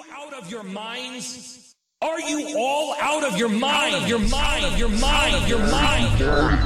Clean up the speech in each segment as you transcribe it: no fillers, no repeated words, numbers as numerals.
out of your minds? Are you all out of your mind? Out of your mind? Of your mind? Of your mind?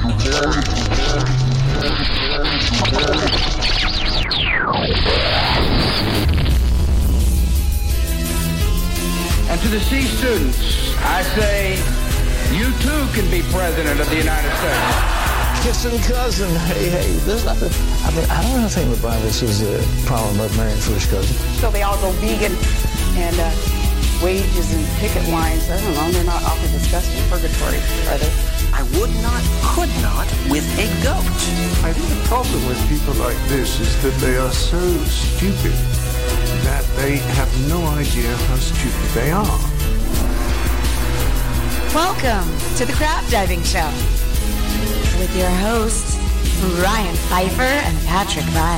And to the C students, I say, you too can be president of the United States. Kissing cousin, hey, there's nothing. I don't think LeBron sees a problem with marrying first cousin. So they all go vegan and wages and picket lines. I don't know, they're not awfully disgusting. Purgatory, are they? I would not, could not with a goat. I think the problem with people like this is that they are so stupid that they have no idea how stupid they are. Welcome to the Crab Diving Show with your hosts, Ryan Pfeiffer and Patrick Vile.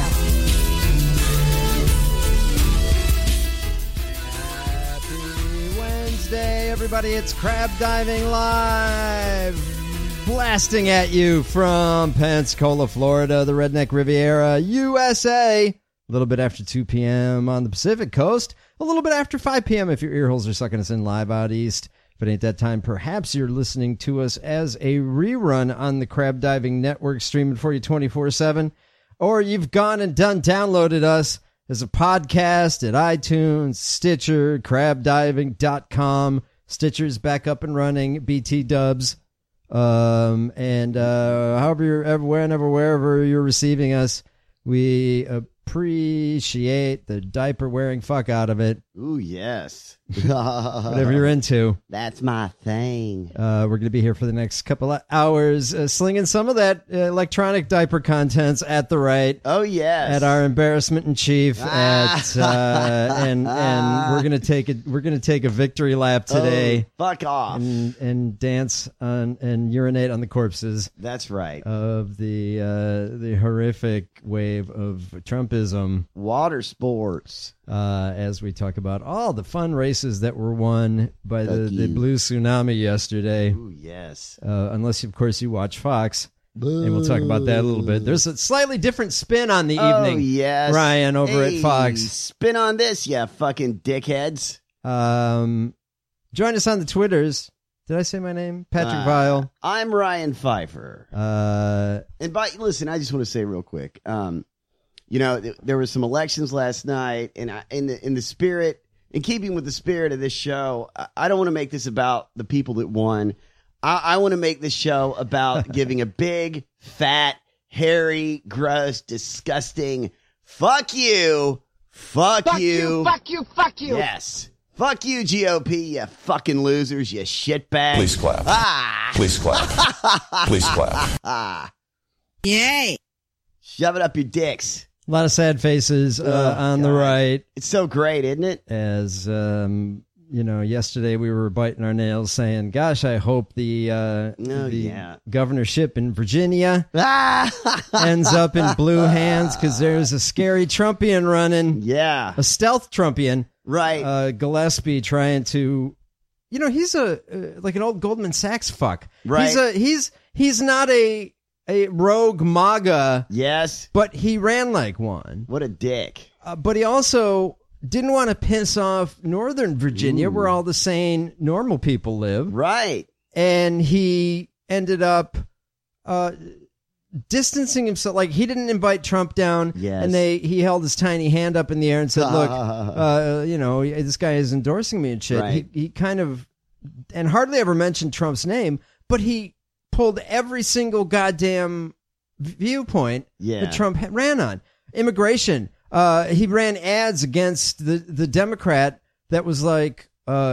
Happy Wednesday, everybody. It's Crab Diving Live, blasting at you from Pensacola, Florida, the Redneck Riviera, USA. A little bit after 2 p.m. on the Pacific Coast, a little bit after 5 p.m. if your ear holes are sucking us in live out east. If it ain't that time, perhaps you're listening to us as a rerun on the Crab Diving Network, streaming for you 24/7, or you've gone and downloaded us as a podcast at iTunes, Stitcher, crabdiving.com. Stitcher's back up and running, BT dubs, and wherever you're receiving us, we appreciate the diaper wearing fuck out of it. Ooh, yes. Whatever you're into. That's my thing. We're going to be here for the next couple of hours, slinging some of that electronic diaper contents at the right. Oh, yes. At our embarrassment in chief. And we're going to take a victory lap today. Oh, fuck off. And dance on and urinate on the corpses. That's right. Of the horrific wave of Trumpism. Water sports. As we talk about all the fun races that were won by the blue tsunami yesterday. Ooh, yes. Unless, of course, you watch Fox. Boo. And we'll talk about that a little bit. There's a slightly different spin on the evening, yes. Ryan, over at Fox. Spin on this, you fucking dickheads. Join us on the Twitters. Did I say my name? Patrick Vile. I'm Ryan Pfeiffer. Listen, I just want to say real quick. You know, there were some elections last night, and in keeping with the spirit of this show, I don't want to make this about the people that won. I want to make this show about giving a big, fat, hairy, gross, disgusting fuck you. Fuck you. Yes. Fuck you, GOP, you fucking losers, you shitbags. Please clap. Please clap. Please clap. Yay. Shove it up your dicks. A lot of sad faces on the right. It's so great, isn't it? As, yesterday we were biting our nails saying, gosh, I hope the governorship in Virginia ends up in blue hands because there's a scary Trumpian running. Yeah. A stealth Trumpian. Right. Gillespie trying to, he's like an old Goldman Sachs fuck. Right. He's not a rogue MAGA. Yes. But he ran like one. What a dick. But he also didn't want to piss off Northern Virginia, where all the sane, normal people live. Right. And he ended up distancing himself. Like, he didn't invite Trump down. Yes. And he held his tiny hand up in the air and said, look, this guy is endorsing me and shit. Right. He kind of, and hardly ever mentioned Trump's name, but he pulled every single goddamn viewpoint that Trump ran on. Immigration. He ran ads against the Democrat that was like,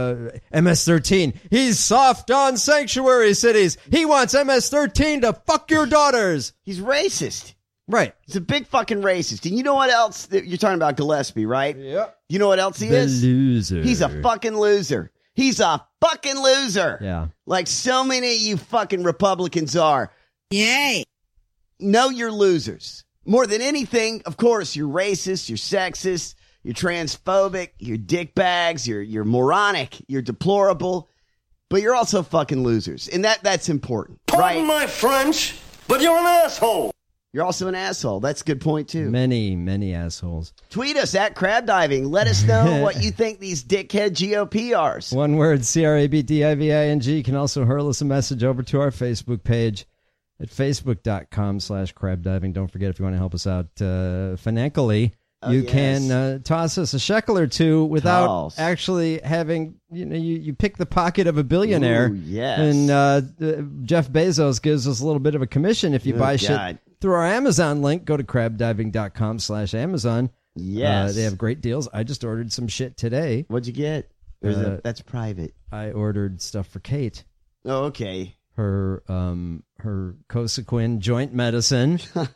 MS-13. He's soft on sanctuary cities. He wants MS-13 to fuck your daughters. He's racist. Right. He's a big fucking racist. And you know what else? You're talking about Gillespie, right? Yep. You know what else he is? Loser. He's a fucking loser. He's a fucking loser. Yeah. Like so many of you fucking Republicans are. Yay. Know you're losers. More than anything, of course, you're racist, you're sexist, you're transphobic, you're dickbags, you're moronic, you're deplorable, but you're also fucking losers. And that's important, Pardon right? my French, but you're an asshole. You're also an asshole. That's a good point, too. Many, many assholes. Tweet us at Crab Diving. Let us know what you think these dickhead GOP are. One word, CRABDIVING. You can also hurl us a message over to our Facebook page at facebook.com/crabdiving. Don't forget, if you want to help us out financially, you can toss us a shekel or two without actually having, you pick the pocket of a billionaire. Ooh, yes. And Jeff Bezos gives us a little bit of a commission if you buy shit through our Amazon link. Go to crabdiving.com/Amazon. Yes. They have great deals. I just ordered some shit today. What'd you get? That's private. I ordered stuff for Kate. Oh, okay. Her Cosequin joint medicine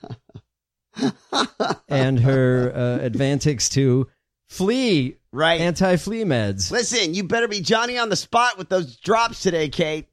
and her Advantix 2 flea, anti-flea meds. Listen, you better be Johnny on the spot with those drops today, Kate.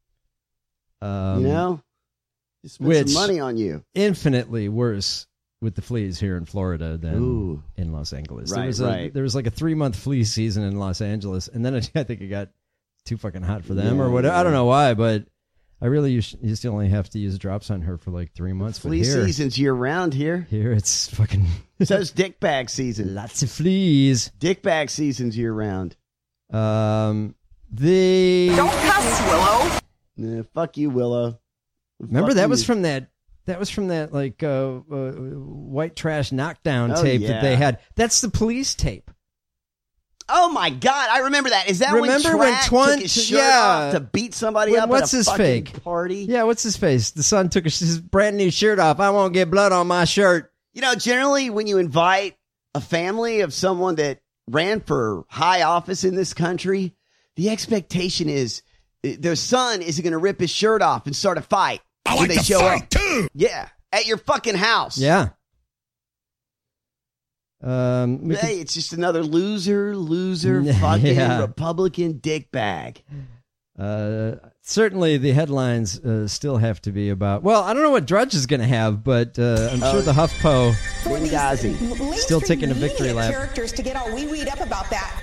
Just spend some money on you. Infinitely worse with the fleas here in Florida than in Los Angeles. There was like a 3-month flea season in Los Angeles, and then I think it got too fucking hot for them or whatever. I don't know why, but I really used to only have to use drops on her for like 3 months. Flea season's year round here. Here it's fucking... So's dick bag season. Lots of fleas. Dick bag season's year round. Don't cuss, Willow. Nah, fuck you, Willow. Remember that was from that like white trash knockdown tape that they had. That's the police tape. Oh my God, I remember that. Is that when Twant took his shirt off to beat somebody up at a fucking party? Yeah, what's his face? The son took his brand new shirt off. I won't get blood on my shirt. Generally when you invite a family of someone that ran for high office in this country, the expectation is their son isn't going to rip his shirt off and start a fight. I like to fight too. Yeah, at your fucking house. Yeah. It's just another loser fucking Republican dick bag. Certainly the headlines still have to be about, well, I don't know what Drudge is going to have, but I'm sure the HuffPo still taking a victory lap. Characters to get all wee-weed up about that.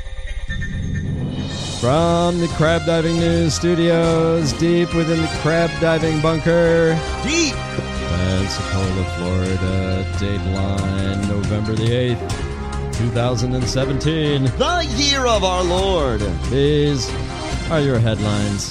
From the Crab Diving News Studios, deep within the crab diving bunker. Deep! Pensacola, Florida. Dateline, November the 8th, 2017. The year of our Lord. These are your headlines.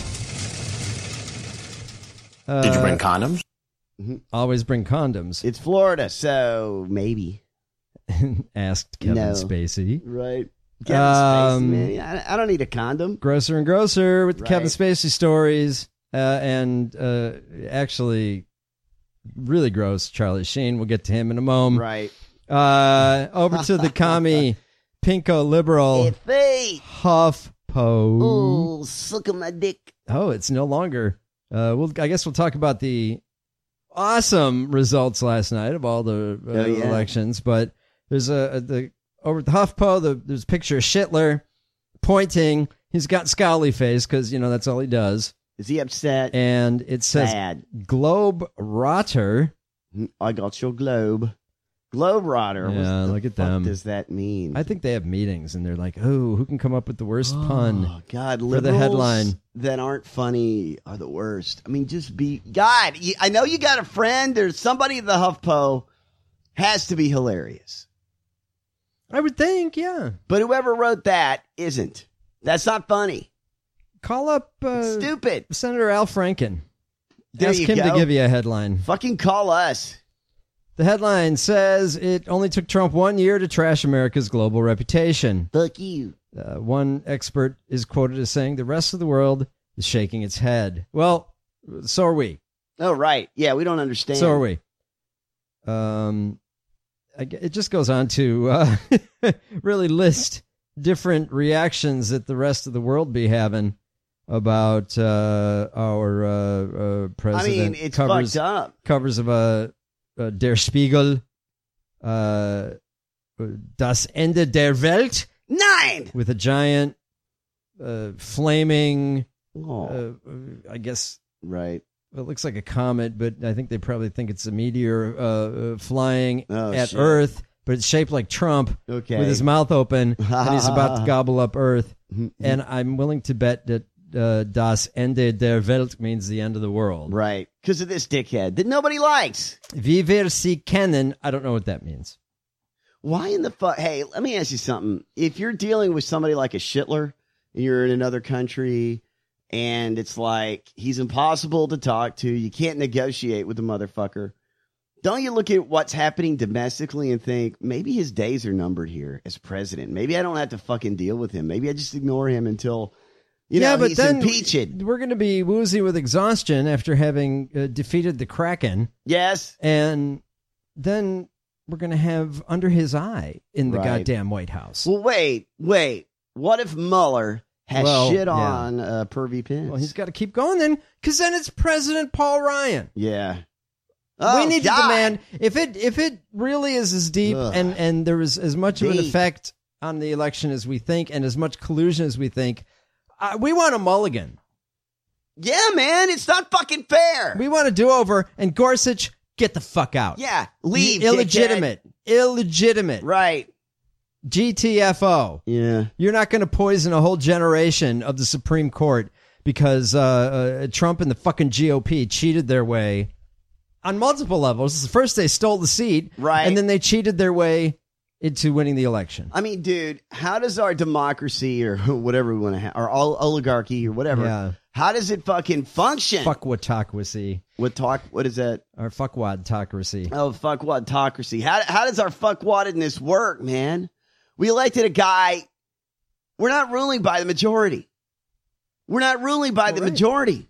Did you bring condoms? Always bring condoms. It's Florida, so maybe. Asked Kevin Spacey. Right. Kevin Spacey, man. I don't need a condom. Grosser and grosser with the Kevin Spacey stories. And actually, really gross Charlie Sheen. We'll get to him in a moment. Right. Over to the commie, pinko liberal, HuffPo. Oh, suck on my dick. Oh, it's no longer. I guess we'll talk about the awesome results last night of all the elections. But there's over at the HuffPo, there's a picture of Schittler pointing. He's got scowly face because, that's all he does. Is he upset? And it says, Globe Rotter. I got your globe. Globe Rotter. Yeah, look at them. What does that mean? I think they have meetings, and they're like, who can come up with the worst pun God, for the headline? That aren't funny are the worst. I mean, just be... God, I know you got a friend. There's somebody at the HuffPo has to be hilarious. I would think, yeah. But whoever wrote that isn't. That's not funny. Call up stupid Senator Al Franken. There Ask him to give you a headline. Fucking call us. The headline says it only took Trump 1 year to trash America's global reputation. Fuck you. One expert is quoted as saying the rest of the world is shaking its head. Well, so are we. Oh, right. Yeah, we don't understand. So are we. It just goes on to really list different reactions that the rest of the world be having about our president. I mean, it's fucked up. Covers of Der Spiegel, Das Ende der Welt. 9! With a giant flaming, I guess. Right. It looks like a comet, but I think they probably think it's a meteor flying at Earth, but it's shaped like Trump with his mouth open, and he's about to gobble up Earth. And I'm willing to bet that Das Ende der Welt means the end of the world. Right. because of this dickhead that nobody likes. Vi vill se kennen. I don't know what that means. Why in the fuck? Hey, let me ask you something. If you're dealing with somebody like a Shitler, and you're in another country, and it's like he's impossible to talk to, you can't negotiate with the motherfucker. Don't you look at what's happening domestically and think, maybe his days are numbered here as president. Maybe I don't have to fucking deal with him. Maybe I just ignore him until, but he's then impeached. We're going to be woozy with exhaustion after having defeated the Kraken. Yes. And then we're going to have under his eye in the Right. goddamn White House. Well, wait. What if Mueller has shit on Pervy Pence? Well, he's got to keep going then, because then it's President Paul Ryan. Yeah. We need to demand, if it really is as deep and there was as much of an effect on the election as we think and as much collusion as we think, we want a mulligan. Yeah, man, it's not fucking fair. We want a do-over, and Gorsuch, get the fuck out. Yeah, leave. Illegitimate. Right. GTFO. Yeah. You're not going to poison a whole generation of the Supreme Court because Trump and the fucking GOP cheated their way on multiple levels. First, they stole the seat. Right. And then they cheated their way into winning the election. I mean, dude, how does our democracy or whatever we want to have, our oligarchy or whatever, how does it fucking function? Fuckwatocracy. What is that? Our fuckwadtocracy. Oh, fuckwadtocracy. How does our fuckwaddedness work, man? We elected a guy. We're not ruling by the majority. Majority.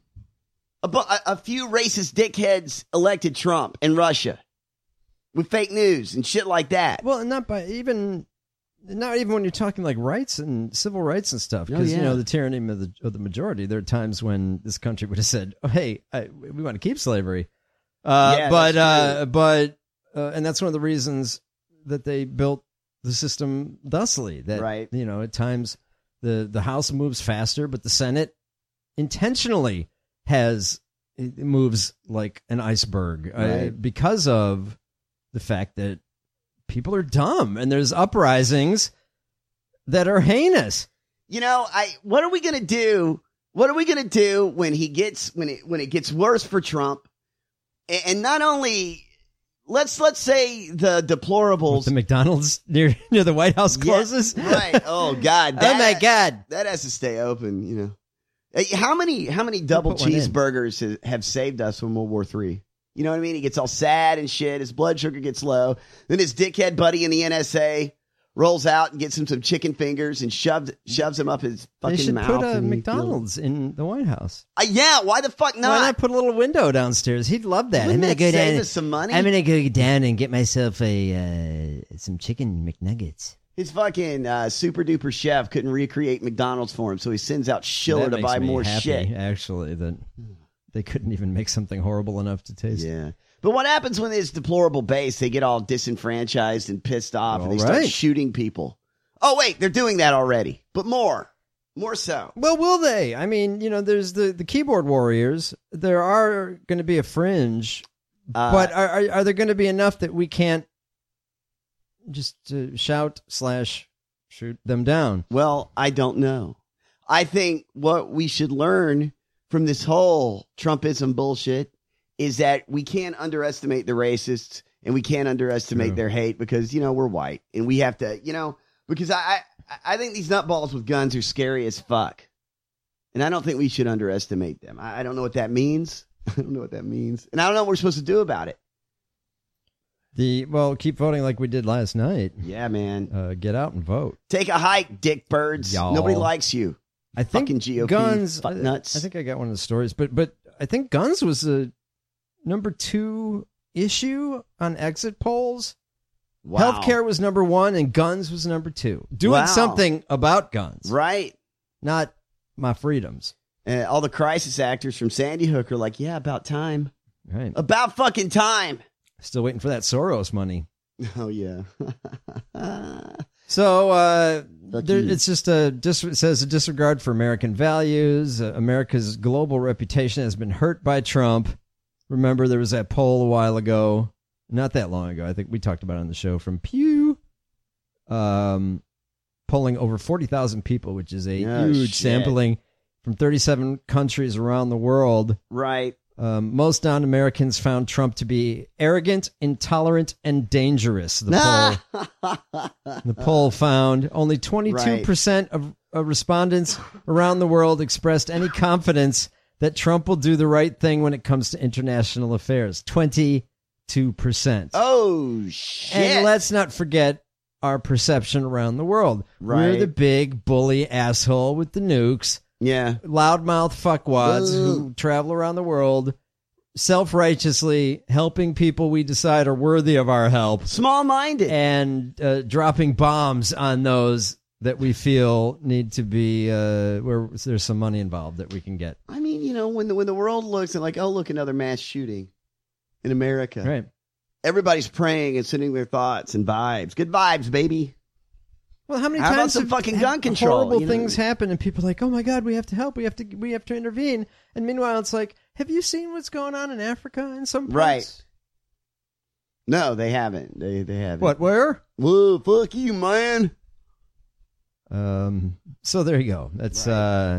A few racist dickheads elected Trump in Russia with fake news and shit like that. Well, not even when you're talking like rights and civil rights and stuff, because the tyranny of the majority. There are times when this country would have said, "Oh, hey, we want to keep slavery," and that's one of the reasons that they built the system thusly. That at times the House moves faster, but the Senate intentionally moves like an iceberg because of the fact that people are dumb and there's uprisings that are heinous. What are we going to do? What are we going to do when it gets worse for Trump? And not only let's say the deplorables, the McDonald's near the White House closes. Yeah, right. Oh God. Oh my God. That has to stay open, How many double cheeseburgers have saved us from World War III? You know what I mean? He gets all sad and shit. His blood sugar gets low. Then his dickhead buddy in the NSA rolls out and gets him some chicken fingers and shoves him up his fucking mouth. They should put a McDonald's in the White House. Yeah, why the fuck not? Why not put a little window downstairs? He'd love that. Wouldn't that save us some money? I'm going to go down and get myself some chicken McNuggets. His fucking super duper chef couldn't recreate McDonald's for him, so he sends out Schiller to buy more shit. Actually, that they couldn't even make something horrible enough to taste. Yeah. But what happens when this deplorable base, they get all disenfranchised and pissed off and they start shooting people? Oh, wait, they're doing that already, but more so. Well, will they? I mean, there's the keyboard warriors. There are going to be a fringe, but are there going to be enough that we can't just shout/shoot them down? Well, I don't know. I think what we should learn from this whole Trumpism bullshit is that we can't underestimate the racists and we can't underestimate their hate because, we're white and we have to, because I think these nutballs with guns are scary as fuck. And I don't think we should underestimate them. I don't know what that means. And I don't know what we're supposed to do about it. Keep voting like we did last night. Yeah, man. Get out and vote. Take a hike, dick birds. Y'all. Nobody likes you. I think fucking GOP guns. fuck nuts. I think I got one of the stories, but I think guns was the number 2 issue on exit polls. Wow. Healthcare was number 1 and guns was number 2. Doing something about guns. Right. Not my freedoms. And all the crisis actors from Sandy Hook are like, yeah, about time. Right. About fucking time. Still waiting for that Soros money. Oh, yeah. So it's just it says a disregard for American values. America's global reputation has been hurt by Trump. Remember, there was that poll a while ago, not that long ago. I think we talked about it on the show from Pew, polling over 40,000 people, which is a huge sampling from 37 countries around the world. Right. Most non-Americans found Trump to be arrogant, intolerant, and dangerous. The poll found only 22% of respondents around the world expressed any confidence that Trump will do the right thing when it comes to international affairs. 22%. Oh, shit. And let's not forget our perception around the world. Right. We're the big bully asshole with the nukes. Yeah. Loudmouth fuckwads who travel around the world self-righteously helping people we decide are worthy of our help. Small-minded. And dropping bombs on those that we feel need to be where there's some money involved that we can get. I mean, you know, when the world looks and like, oh, look, another mass shooting in America. Right. Everybody's praying and sending their thoughts and vibes. Good vibes, baby. Well, how many How about times some have fucking gun control? Horrible you know? things happen, and people are like, "Oh my God, we have to help. We have to intervene." And meanwhile, it's like, have you seen what's going on in Africa in some parts? Right. No, they haven't. They haven't. What? Where? Whoa, fuck you, man. So there you go. That's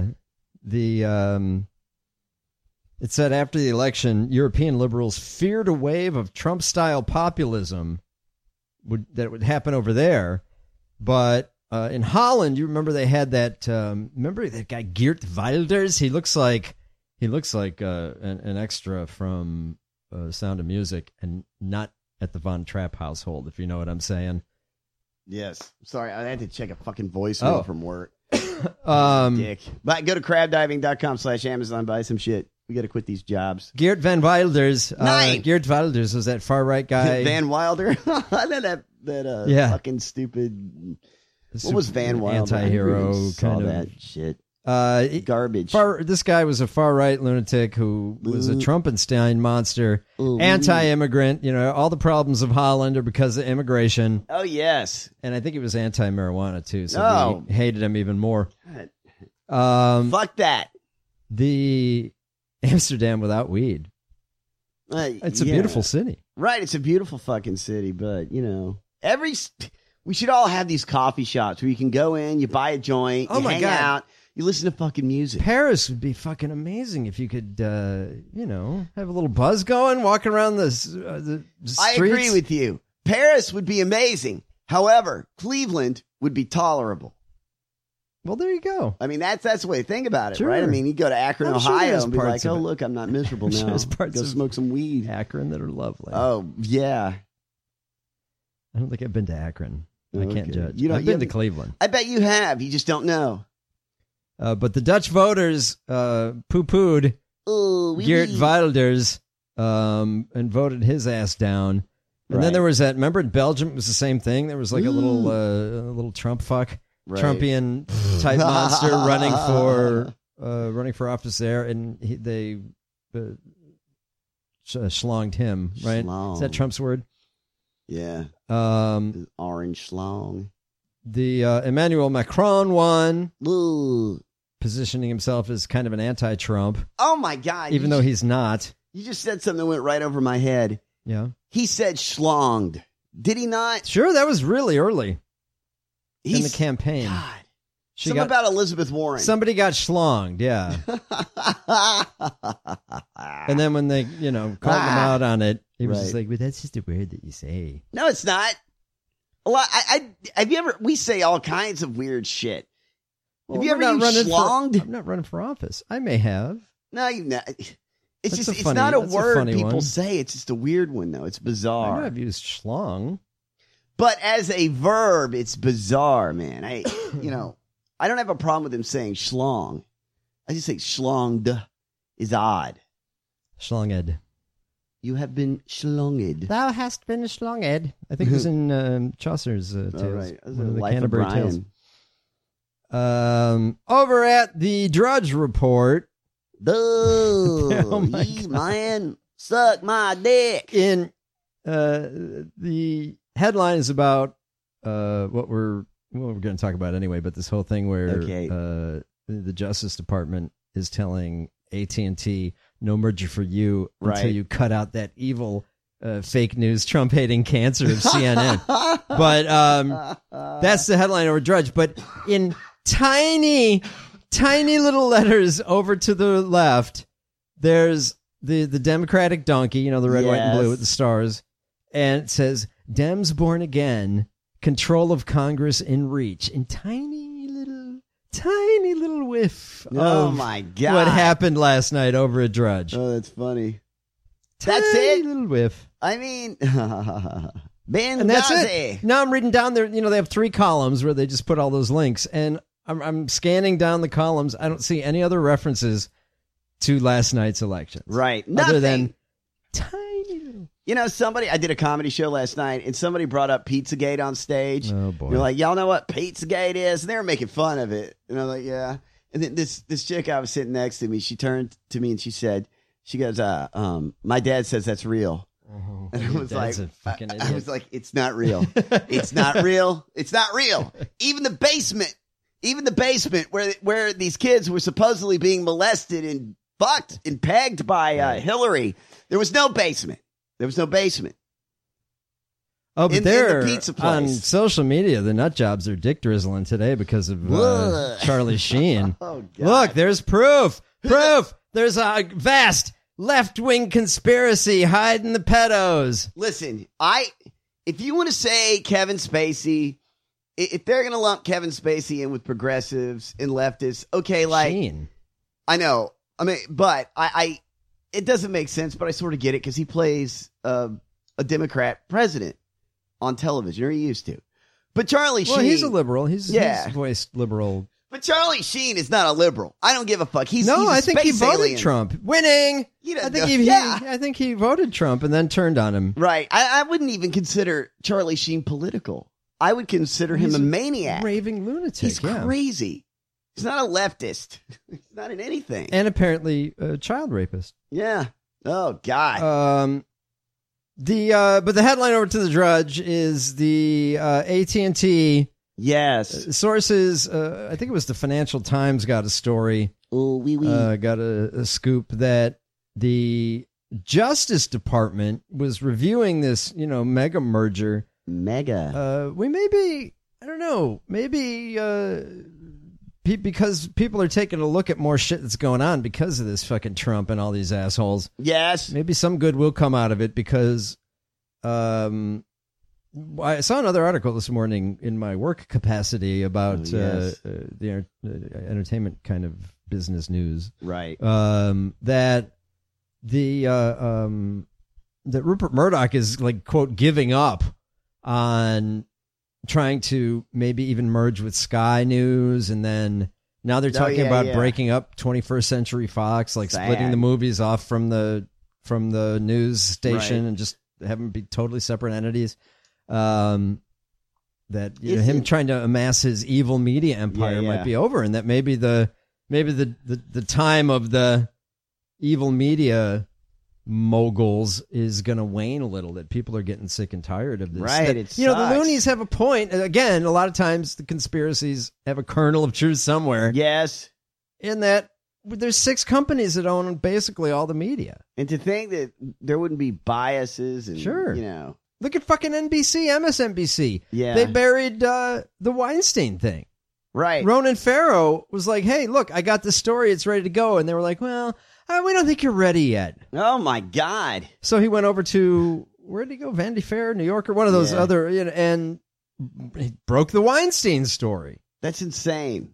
it said after the election, European liberals feared a wave of Trump-style populism that would happen over there. But in Holland, you remember they had that. Remember that guy Geert Wilders? He looks like an extra from Sound of Music, and not at the Von Trapp household. If you know what I'm saying. Yes. Sorry, I had to check a fucking voicemail from work. Dick. But go to crabdiving.com/Amazon. Buy some shit. We got to quit these jobs. Geert Van Wilders. Geert Wilders was that far right guy. Van Wilder. that fucking stupid. What was Van Wilder? Anti-hero kind of that shit. Garbage. This guy was a far right lunatic who was a Trumpenstein monster, anti-immigrant. You know, all the problems of Holland are because of immigration. Oh yes, and I think he was anti-marijuana too. So we hated him even more. Fuck that. The Amsterdam without weed. It's a beautiful city. Right, it's a beautiful fucking city, but you know, we should all have these coffee shops where you can go in, you buy a joint, you hang out, you listen to fucking music. Paris would be fucking amazing if you could, have a little buzz going, walking around the streets. I agree with you. Paris would be amazing. However, Cleveland would be tolerable. Well, there you go. I mean, that's the way to think about it, sure. right? I mean, you go to Akron, Ohio, and be like, "Oh, look, I'm not miserable now. There's parts go smoke some weed." Akron that are lovely. Oh yeah. I don't think I've been to Akron. I can't judge. I've been to Cleveland. I bet you have. You just don't know. But the Dutch voters poo-pooed Geert Wilders and voted his ass down. And then there was that. Remember in Belgium, it was the same thing. There was like a little Trump fuck. Right. Trumpian type monster running for office there, and they schlonged him. Right? Schlong. Is that Trump's word? Yeah. Orange schlong. The Emmanuel Macron won, Ooh. positioning himself as kind of an anti-Trump. Oh my God! Even though he's not. You just said something that went right over my head. Yeah. He said schlonged. Did he not? Sure, that was really early. In the campaign. God. Something about Elizabeth Warren. Somebody got schlonged, yeah. And then when they, called him out on it, he was just like, well, that's just a word that you say. No, it's not. Well, have you ever, we say all kinds of weird shit. Well, have you ever used schlonged? I'm not running for office. I may have. No, you've not. It's not a word people say. It's just a weird one, though. It's bizarre. I know I've used schlong. But as a verb, it's bizarre, man. I don't have a problem with him saying schlong. I just say schlonged is odd. Schlonged. You have been schlonged. Thou hast been schlonged. I think it was in Chaucer's Tales. Oh, right. One of the Canterbury Tales. Over at the Drudge Report. Oh man, suck my dick. In the headline is about what we're going to talk about anyway, but this whole thing where the Justice Department is telling AT&T no merger for you until you cut out that evil fake news Trump hating cancer of CNN. But that's the headline over Drudge. But in tiny little letters over to the left, there's the Democratic donkey, you know, the red, white, and blue with the stars, and it says, Dems born again, control of Congress in reach. In tiny little whiff Oh, of my God. what happened last night over at Drudge. Oh, that's funny. Tiny That's it? little whiff. I mean, And that's it. Now I'm reading down there. You know, they have 3 columns where they just put all those links, and I'm scanning down the columns. I don't see any other references to last night's election. Right. Other Nothing. than tiny little. You know, I did a comedy show last night, and somebody brought up Pizzagate on stage. Oh, boy. They're like, y'all know what Pizzagate is? And they were making fun of it. And I'm like, yeah. And then this chick I was sitting next to me, she turned to me and she goes, my dad says that's real. Oh, and I was like, a fucking idiot. I was like, it's not real. It's not real. It's not real. Even the basement where these kids were supposedly being molested and fucked and pegged by Hillary, there was no basement. Oh, but in they're the pizza on place. social media. The nut jobs are dick drizzling today because of Charlie Sheen. Oh, God. Look, there's proof. There's a vast left-wing conspiracy hiding the pedos. Listen, if you want to say Kevin Spacey, if they're going to lump Kevin Spacey in with progressives and leftists, okay, like Sheen. I know. I mean, but I it doesn't make sense, but I sort of get it because he plays a Democrat president on television, or he used to. But Charlie Sheen, He's a liberal. He's voiced liberal. But Charlie Sheen is not a liberal. I don't give a fuck. He's I think he space voted alien. Trump. Winning. I think he voted Trump and then turned on him. Right. I wouldn't even consider Charlie Sheen political. I would consider him a maniac. Raving lunatic. He's crazy. He's not a leftist. He's not in anything. And apparently a child rapist. Yeah. Oh, God. But the headline over to the Drudge is the AT&T. Yes. Sources, I think it was the Financial Times got a story. Oh, got a scoop that the Justice Department was reviewing this, mega merger. We may be, I don't know, maybe because people are taking a look at more shit that's going on because of this fucking Trump and all these assholes. Yes. Maybe some good will come out of it because I saw another article this morning in my work capacity about the entertainment kind of business news. Right. That Rupert Murdoch is like, quote, giving up on trying to maybe even merge with Sky News, and then now they're talking about breaking up 21st Century Fox, like splitting the movies off from the news station and just have them be totally separate entities. That him trying to amass his evil media empire might be over, and that maybe the time of the evil media moguls is going to wane a little, that people are getting sick and tired of this. Right. The loonies have a point. Again, a lot of times the conspiracies have a kernel of truth somewhere. Yes. In that there's 6 companies that own basically all the media. And to think that there wouldn't be biases and, Look at fucking NBC, MSNBC. Yeah. They buried the Weinstein thing. Right. Ronan Farrow was like, hey, look, I got this story. It's ready to go. And they were like, well, we don't think you're ready yet. Oh, my God. So he went over to, where did he go? Vanity Fair, New York, or one of those other, and he broke the Weinstein story. That's insane.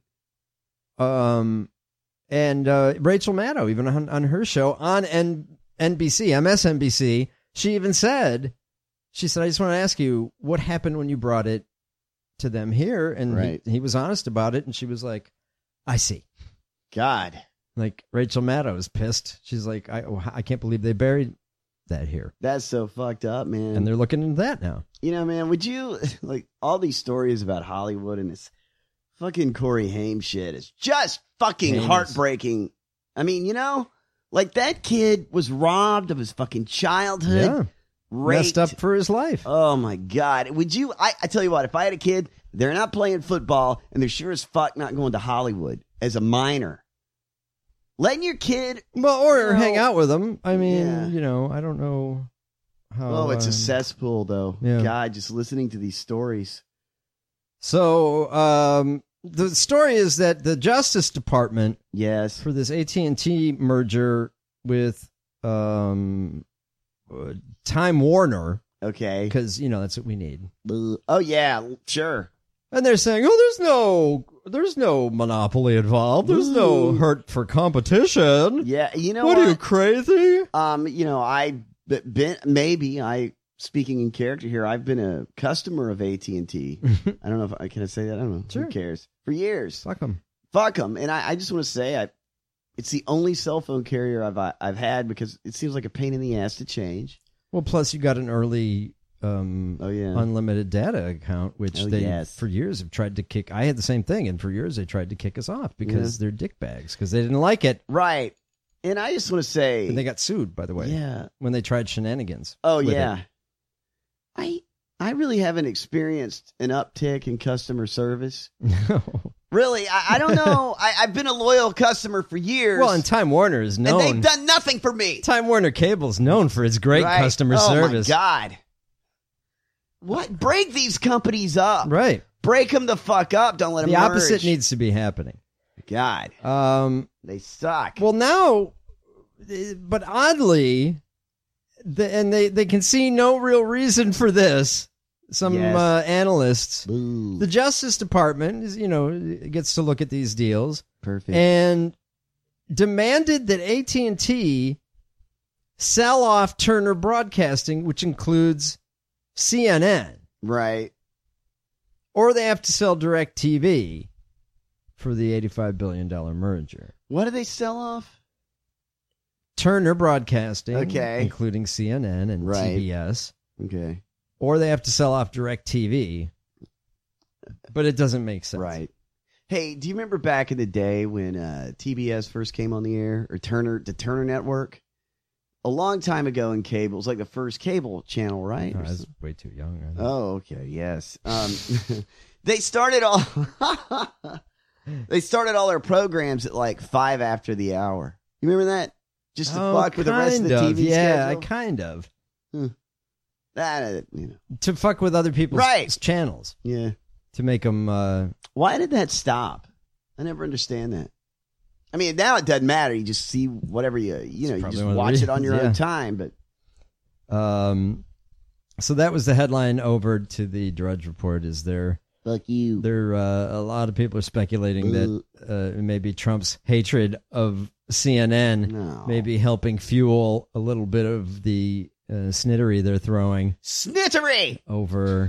And Rachel Maddow, even on her show on NBC, MSNBC, she even said, I just want to ask you, what happened when you brought it to them here? And he was honest about it. And she was like, I see. God. Like, Rachel Maddow is pissed. She's like, I can't believe they buried that here. That's so fucked up, man. And they're looking into that now. Man, would you, like, all these stories about Hollywood and this fucking Corey Haim shit is just fucking heartbreaking. I mean, like, that kid was robbed of his fucking childhood. Yeah. Messed up for his life. Oh, my God. Would you, I tell you what, if I had a kid, they're not playing football, and they're sure as fuck not going to Hollywood as a minor. Letting your kid... Well, or hang out with them. I mean, I don't know how... Oh, it's a cesspool, though. Yeah. God, just listening to these stories. So, the story is that the Justice Department... Yes. For this AT&T merger with Time Warner. Okay. Because, that's what we need. Oh, yeah, sure. And they're saying, there's no monopoly involved. There's no hurt for competition. Yeah, what? Are you crazy? Speaking in character here, I've been a customer of AT&T. I don't know if I can say that. I don't know. Sure. Who cares? For years. Fuck them. And I just want to say, it's the only cell phone carrier I've had because it seems like a pain in the ass to change. Well, plus you got an early unlimited data account, which for years have tried to kick. I had the same thing, and for years they tried to kick us off because they're dickbags, because they didn't like it. Right. And I just want to say... And they got sued, by the way. Yeah. When they tried shenanigans. Oh, yeah. I really haven't experienced an uptick in customer service. No. Really, I don't know. I've been a loyal customer for years. Well, and Time Warner is known. And they've done nothing for me. Time Warner Cable is known for its great customer service. Oh, my God. What? Break these companies up. Right. Break them the fuck up. Don't let them merge. The opposite needs to be happening. God. They suck. Well, now, but oddly, they can see no real reason for this. Some analysts, the Justice Department is, gets to look at these deals. Perfect. And demanded that AT&T sell off Turner Broadcasting, which includes CNN. Right. Or they have to sell DirecTV for the $85 billion merger. What do they sell off? Turner Broadcasting, okay, including CNN and TBS. Okay. Or they have to sell off DirecTV. But it doesn't make sense. Right. Hey, do you remember back in the day when TBS first came on the air, or the Turner Network? A long time ago in cable. It was like the first cable channel, right? I was way too young. I think. Oh, okay. Yes. They started all their programs at like 5 after the hour. You remember that? Just to fuck with the rest of the TV schedule? Kind of. That, to fuck with other people's channels. Yeah. To make them... Why did that stop? I never understand that. I mean, now it doesn't matter. You just see whatever you just watch it on your own time. But so that was the headline over to the Drudge Report. Is there... Fuck you. A lot of people are speculating that maybe Trump's hatred of CNN may be helping fuel a little bit of the snittery they're throwing. Snittery! Over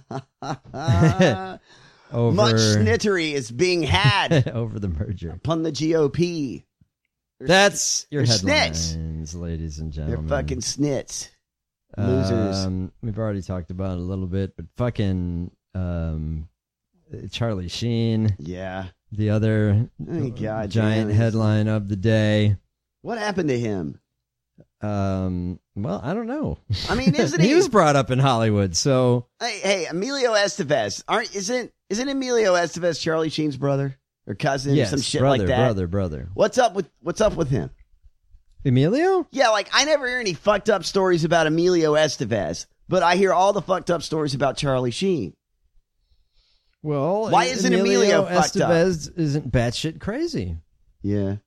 much snittery is being had over the merger. Upon the GOP. That's your headlines, snits. Ladies and gentlemen. They're fucking snits. Losers. We've already talked about it a little bit, but fucking... Charlie Sheen. Yeah. The other giant headline of the day. What happened to him? Well, I don't know. I mean, isn't he? He was brought up in Hollywood, so. Hey, Emilio Estevez. Isn't Emilio Estevez Charlie Sheen's brother or cousin or some shit like that? Brother. What's up with him? Emilio? Yeah, like I never hear any fucked up stories about Emilio Estevez, but I hear all the fucked up stories about Charlie Sheen. Well, why isn't Emilio fucked up? Estevez isn't batshit crazy. Yeah.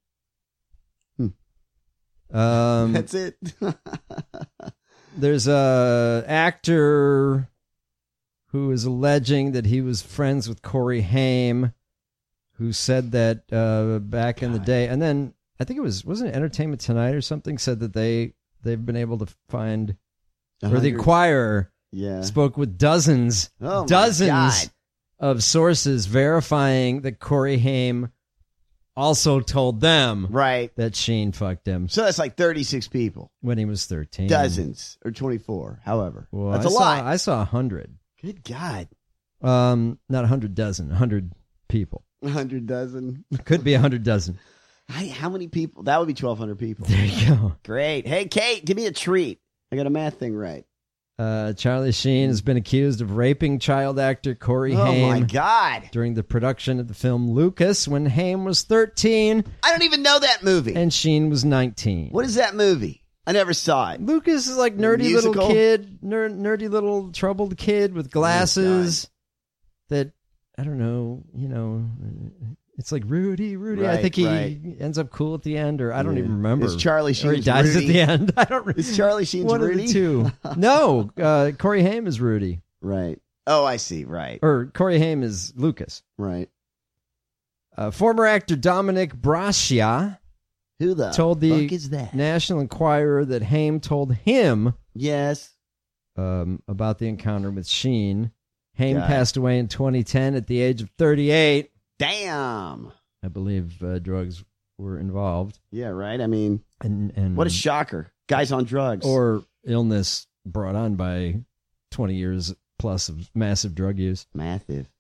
That's it. There's a actor who is alleging that he was friends with Corey Haim, who said that back in the day, and then I think wasn't it Entertainment Tonight or something, said that they've been able to find, or the Inquirer spoke with dozens of sources verifying that Corey Haim also told them that Sheen fucked him. So that's like 36 people. When he was 13. Dozens, or 24, however. Well, that's a lot. I saw 100. Good God. Not 100 dozen, 100 people. 100 dozen? Could be 100 dozen. How many people? That would be 1,200 people. There you go. Great. Hey, Kate, give me a treat. I got a math thing right. Charlie Sheen has been accused of raping child actor Corey Haim. Oh, my God. During the production of the film Lucas when Haim was 13. I don't even know that movie. And Sheen was 19. What is that movie? I never saw it. Lucas is like nerdy little kid, nerdy little troubled kid with glasses that, I don't know, It's like Rudy. Right, I think he ends up cool at the end, or I don't even remember. It's Charlie Sheen's or he dies Rudy. at the end. I don't. It's Charlie Sheen's one Rudy. Of the two. No, Corey Haim is Rudy. Right. Oh, I see. Right. Or Corey Haim is Lucas. Right. Former actor Dominic Brascia. Who the told the fuck is that? National Enquirer that Haim told him yes about the encounter with Sheen. Haim God. passed away in 2010 at the age of 38. Damn. I believe drugs were involved. Yeah, right. I mean, and what a shocker. Guys on drugs. Or illness brought on by 20 years plus of massive drug use. Massive.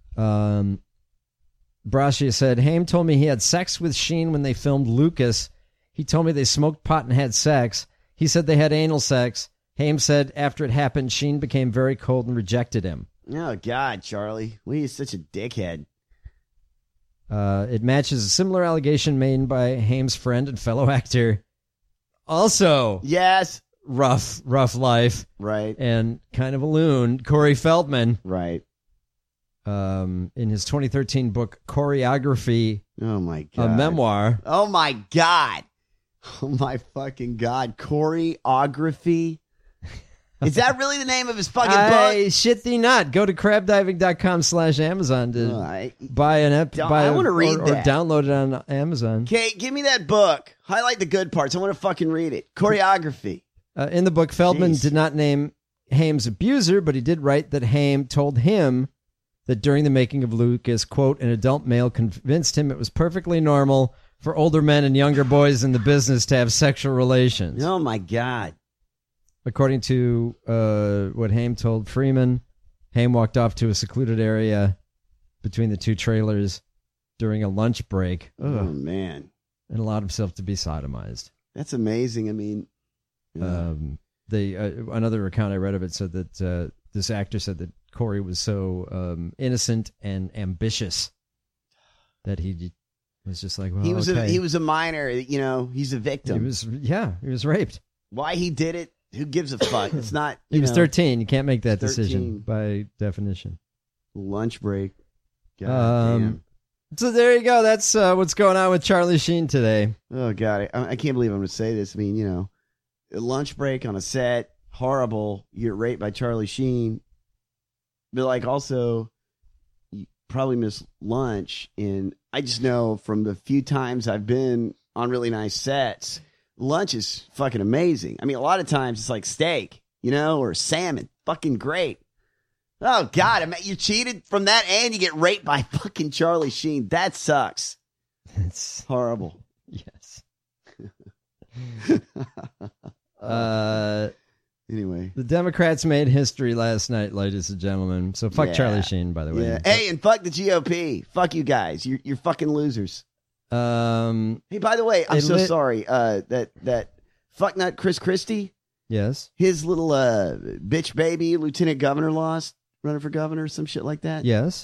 Brascia said, Haim told me he had sex with Sheen when they filmed Lucas. He told me they smoked pot and had sex. He said they had anal sex. Haim said after it happened, Sheen became very cold and rejected him. Oh, God, Charlie. We are such a dickhead. It matches a similar allegation made by Haim's friend and fellow actor. Also, yes, rough life. Right. And kind of a loon, Corey Feldman. Right. In his 2013 book, Choreography. Oh, my God. A memoir. Oh, my God. Oh, my fucking God. Choreography. Is that really the name of his fucking book? Shit thee not. Go to crabdiving.com/Amazon to buy an I want to read or that. download it on Amazon. Okay, give me that book. Highlight the good parts. I want to fucking read it. Choreography. In the book, Feldman Jeez. did not name Haim's abuser, but he did write that Haim told him that during the making of Lucas, quote, an adult male convinced him it was perfectly normal for older men and younger boys in the business to have sexual relations. Oh, my God. According to what Haim told Freeman, Haim walked off to a secluded area between the two trailers during a lunch break. Oh, man. And allowed himself to be sodomized. That's amazing. I mean, another account I read of it said that this actor said that Corey was so innocent and ambitious that he was just like, well, he was okay. he was a minor. You know, he's a victim. He was raped. Why he did it? Who gives a fuck? It's not. He was know, 13. You can't make that 13. decision by definition. Lunch break. God damn. So there you go. That's what's going on with Charlie Sheen today. Oh, God. I can't believe I'm going to say this. I mean, you know, a lunch break on a set, horrible. You're raped by Charlie Sheen. But, like, also, you probably miss lunch. And I just know from the few times I've been on really nice sets, lunch is fucking amazing. I mean, a lot of times it's like steak, you know, or salmon. Fucking great. Oh, God. I mean, you cheated from that and you get raped by fucking Charlie Sheen. That sucks. It's horrible. Yes. Anyway. The Democrats made history last night, ladies and gentlemen. So fuck Yeah. Charlie Sheen, by the way. Yeah. Hey, and fuck the GOP. Fuck you guys. You're fucking losers. Hey, by the way, I'm so sorry. That fucknut Chris Christie. Yes. His little bitch baby lieutenant governor lost, running for governor, some shit like that. Yes.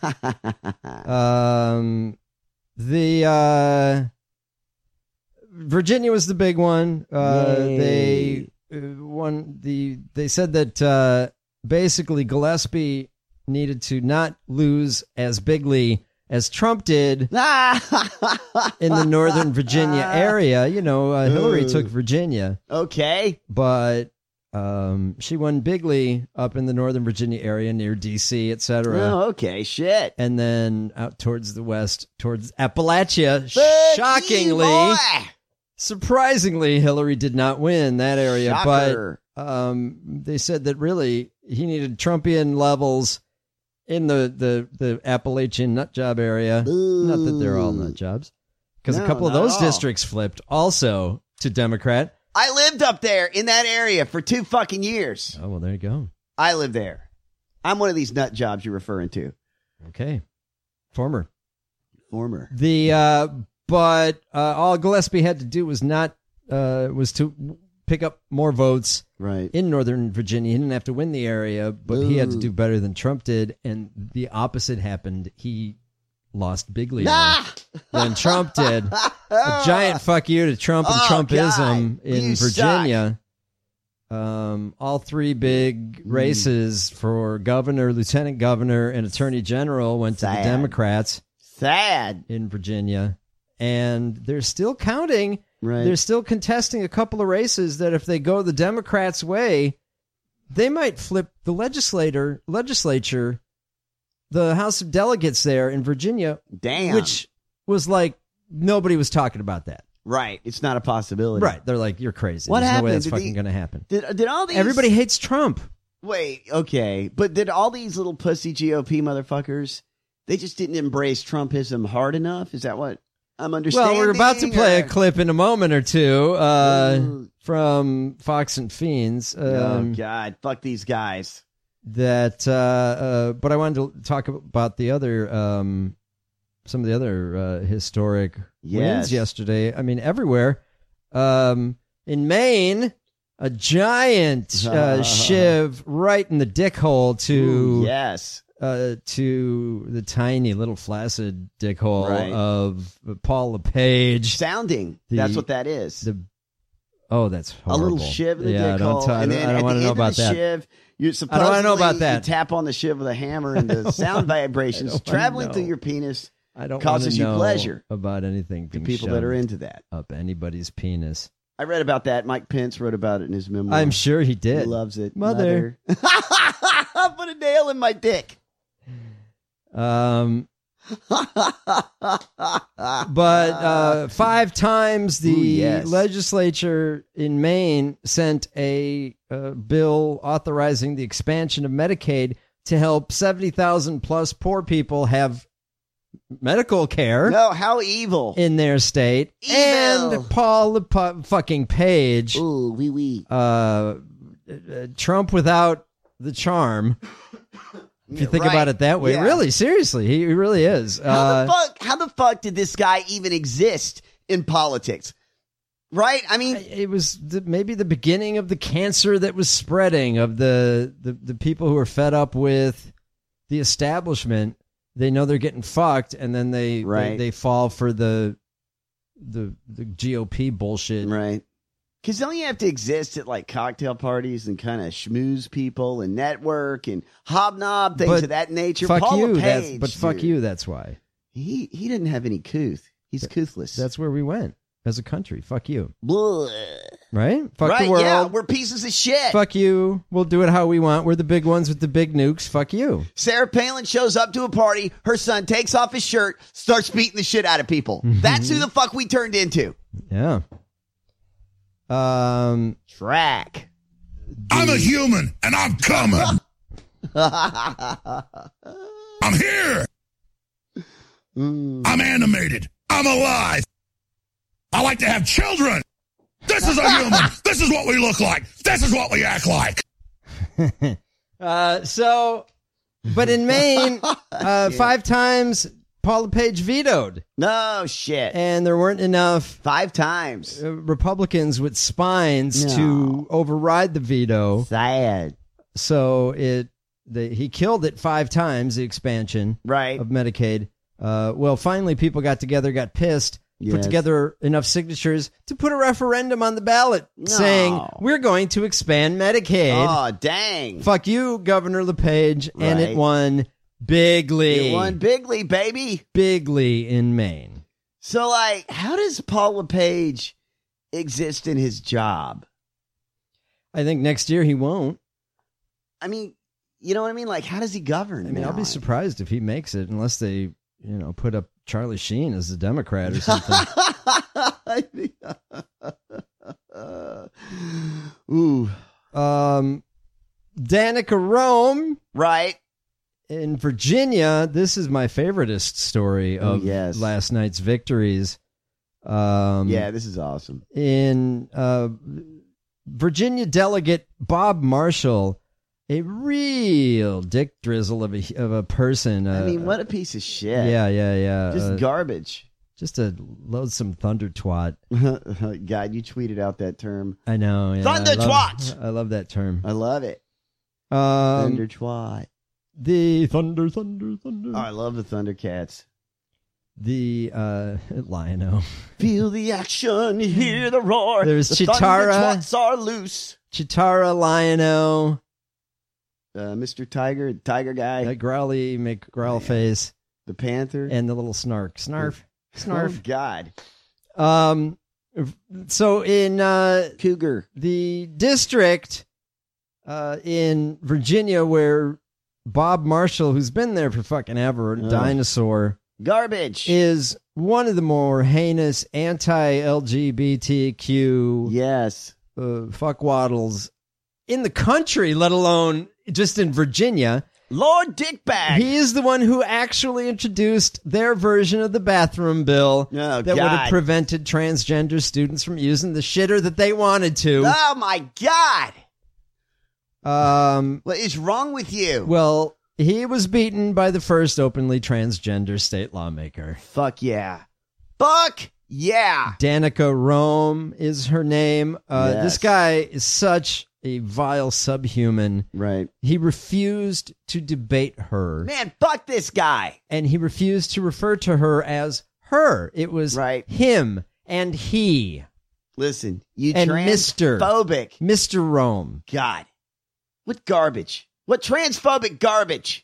Virginia was the big one. They said that basically Gillespie needed to not lose as bigly as Trump did in the Northern Virginia area. You know, Hillary took Virginia. Okay. But she won bigly up in the Northern Virginia area near D.C., etc. Oh, okay. Shit. And then out towards the west, towards Appalachia, shockingly, surprisingly, Hillary did not win that area. Shocker. But they said that really he needed Trumpian levels in the Appalachian nut job area. Ooh. Not that they're all nut jobs, because No, a couple of not those at all. districts flipped also to Democrat. I lived up there in that area for 2 fucking years. Oh, well, there you go. I lived there. I'm one of these nut jobs you're referring to. Okay. Former. The But all Gillespie had to do was was to pick up more votes right in Northern Virginia. He didn't have to win the area, but he had to do better than Trump did, and the opposite happened. He lost bigly than Trump did. A giant fuck you to Trump and Trumpism God. in You Virginia. All three big races for governor, lieutenant governor, and attorney general went to the Democrats. Sad. In Virginia. And they're still counting. Right. They're still contesting a couple of races that if they go the Democrats' way, they might flip the legislature, the House of Delegates there in Virginia. Damn. Which was like, nobody was talking about that. Right. It's not a possibility. Right. They're like, you're crazy. What There's happened? no way that's Did fucking going to happen. Did all these... Everybody hates Trump. Wait, okay. But did all these little pussy GOP motherfuckers, they just didn't embrace Trumpism hard enough? Is that what I'm understanding? Well, we're about to play a clip in a moment or two from Fox and Fiends. Oh, God. Fuck these guys. But I wanted to talk about the other, some of the other historic wins yesterday. I mean, everywhere. In Maine, a giant shiv right in the dick hole to the tiny little flaccid dick hole of Paul LePage. Sounding. That's what that is. That's horrible. A little shiv in the dick hole. I don't want to know about that. Shiv, you I don't want to know about that. You tap on the shiv with a hammer and the sound vibrations traveling through your penis causes you pleasure. About anything being to people that are into that. Up anybody's penis. I read about that. Mike Pence wrote about it in his memoir. I'm sure he did. He loves it. Mother. Put a nail in my dick. But 5 times the legislature in Maine sent a bill authorizing the expansion of Medicaid to help 70,000 plus poor people have medical care. No, how evil in their state. Evil. And Paul fucking Page. Ooh, wee wee. Trump without the charm. If you think about it that way, really, seriously, he really is. How the fuck did this guy even exist in politics? Right? I mean, it was maybe the beginning of the cancer that was spreading, of the people who are fed up with the establishment. They know they're getting fucked, and then they fall for the GOP bullshit. Right. Because don't you have to exist at like cocktail parties and kind of schmooze people and network and hobnob things of that nature? Fuck Paul you. LePage, Fuck you. That's why he didn't have any couth. He's couthless. That's where we went as a country. Fuck you. Blah. Right? Fuck the world. Yeah, we're pieces of shit. Fuck you. We'll do it how we want. We're the big ones with the big nukes. Fuck you. Sarah Palin shows up to a party. Her son takes off his shirt, starts beating the shit out of people. That's who the fuck we turned into. Yeah. Track. I'm a human and I'm coming. I'm here. I'm animated. I'm alive. I like to have children. This is a human. This is what we look like. This is what we act like. But in Maine, 5 times Paul LePage vetoed. No shit. And there weren't enough 5 times Republicans with spines to override the veto. Sad. So he killed it 5 times, the expansion of Medicaid. Well, finally people got together, got pissed, put together enough signatures to put a referendum on the ballot saying we're going to expand Medicaid. Oh, dang. Fuck you, Governor LePage. And it won bigly. It won bigly, baby. Bigly in Maine. So, like, how does Paul LePage exist in his job? I think next year he won't. I mean, you know what I mean? Like, how does he govern? I mean, I'll be surprised if he makes it, unless they, put up Charlie Sheen as a Democrat or something. Ooh. Danica Rome. Right. In Virginia, this is my favoriteest story of last night's victories. This is awesome. In Virginia delegate Bob Marshall, a real dick drizzle of a person. I mean, what a piece of shit. Yeah. Just garbage. Just a loathsome thunder twat. God, you tweeted out that term. I know. Yeah, thunder twat. I love that term. I love it. Thunder twat. The thunder. Oh, I love the Thundercats. The Lion-O. Feel the action, hear the roar. There's the Chitara. Thunder twats are loose. Chitara, Lion-O. Mr. Tiger guy. That growly, make growl face. The panther and the little snarf. Oh God. So in Cougar, the district in Virginia where Bob Marshall, who's been there for fucking ever, dinosaur garbage, is one of the more heinous anti-LGBTQ fuckwaddles in the country, let alone just in Virginia. Lord Dickbag. He is the one who actually introduced their version of the bathroom bill that would have prevented transgender students from using the shitter that they wanted to. Oh, my God. What is wrong with you? Well, he was beaten by the first openly transgender state lawmaker. Fuck yeah. Fuck yeah. Danica Rome is her name. This guy is such a vile subhuman. Right. He refused to debate her. Man, fuck this guy. And he refused to refer to her as her. It was him and he. Listen, you and transphobic. Mr. Rome. God. What garbage? What transphobic garbage?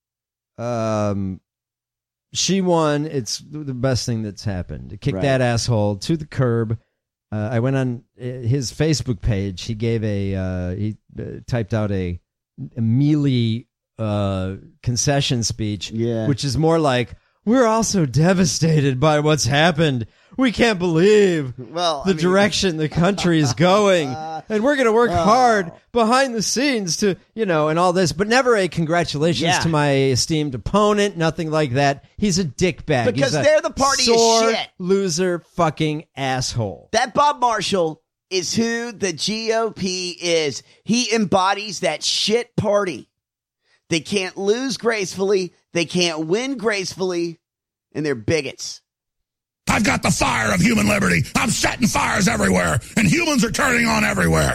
She won. It's the best thing that's happened. Kick that asshole to the curb. I went on his Facebook page. He gave he typed out a mealy concession speech, which is more like, we're also devastated by what's happened. We can't believe the direction the country is going. And we're going to work hard behind the scenes to, and all this. But never a congratulations to my esteemed opponent. Nothing like that. He's a dickbag. Because they're the party sore, of shit. Loser fucking asshole. That Bob Marshall is who the GOP is. He embodies that shit party. They can't lose gracefully. They can't win gracefully. And they're bigots. I've got the fire of human liberty. I'm setting fires everywhere, and humans are turning on everywhere.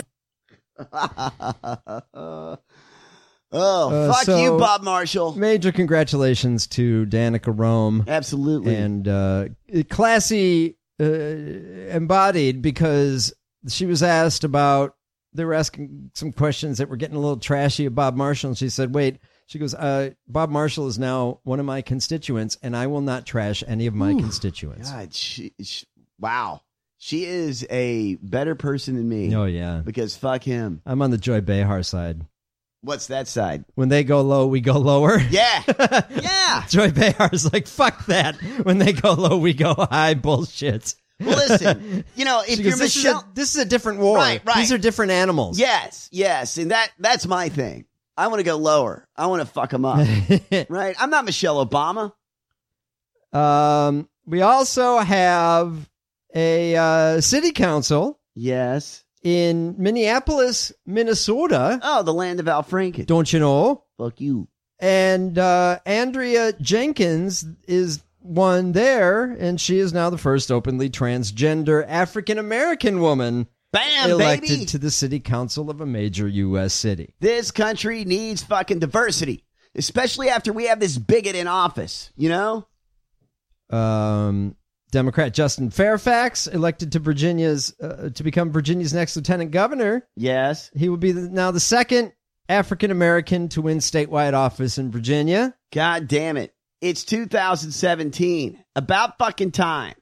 Fuck you, Bob Marshall. Major congratulations to Danica Rome. Absolutely. And classy embodied, because she was asked about, they were asking some questions that were getting a little trashy of Bob Marshall, and she said, wait. She goes, Bob Marshall is now one of my constituents, and I will not trash any of my constituents. God, wow. She is a better person than me. Oh, yeah. Because fuck him. I'm on the Joy Behar side. What's that side? When they go low, we go lower. Yeah. Yeah. Joy Behar's like, fuck that. When they go low, we go high. Bullshit. Well, listen, if you're Michelle... This is a different war. Right. These are different animals. Yes. And that's my thing. I want to go lower. I want to fuck them up. Right? I'm not Michelle Obama. We also have a city council. Yes. In Minneapolis, Minnesota. Oh, the land of Al Franken. Don't you know? Fuck you. And Andrea Jenkins is one there, and she is now the first openly transgender African-American woman elected baby. To the city council of a major U.S. city. This country needs fucking diversity, especially after we have this bigot in office, Democrat Justin Fairfax elected to to become Virginia's next lieutenant governor. Yes. He will be now the second African-American to win statewide office in Virginia. God damn it. It's 2017. About fucking time.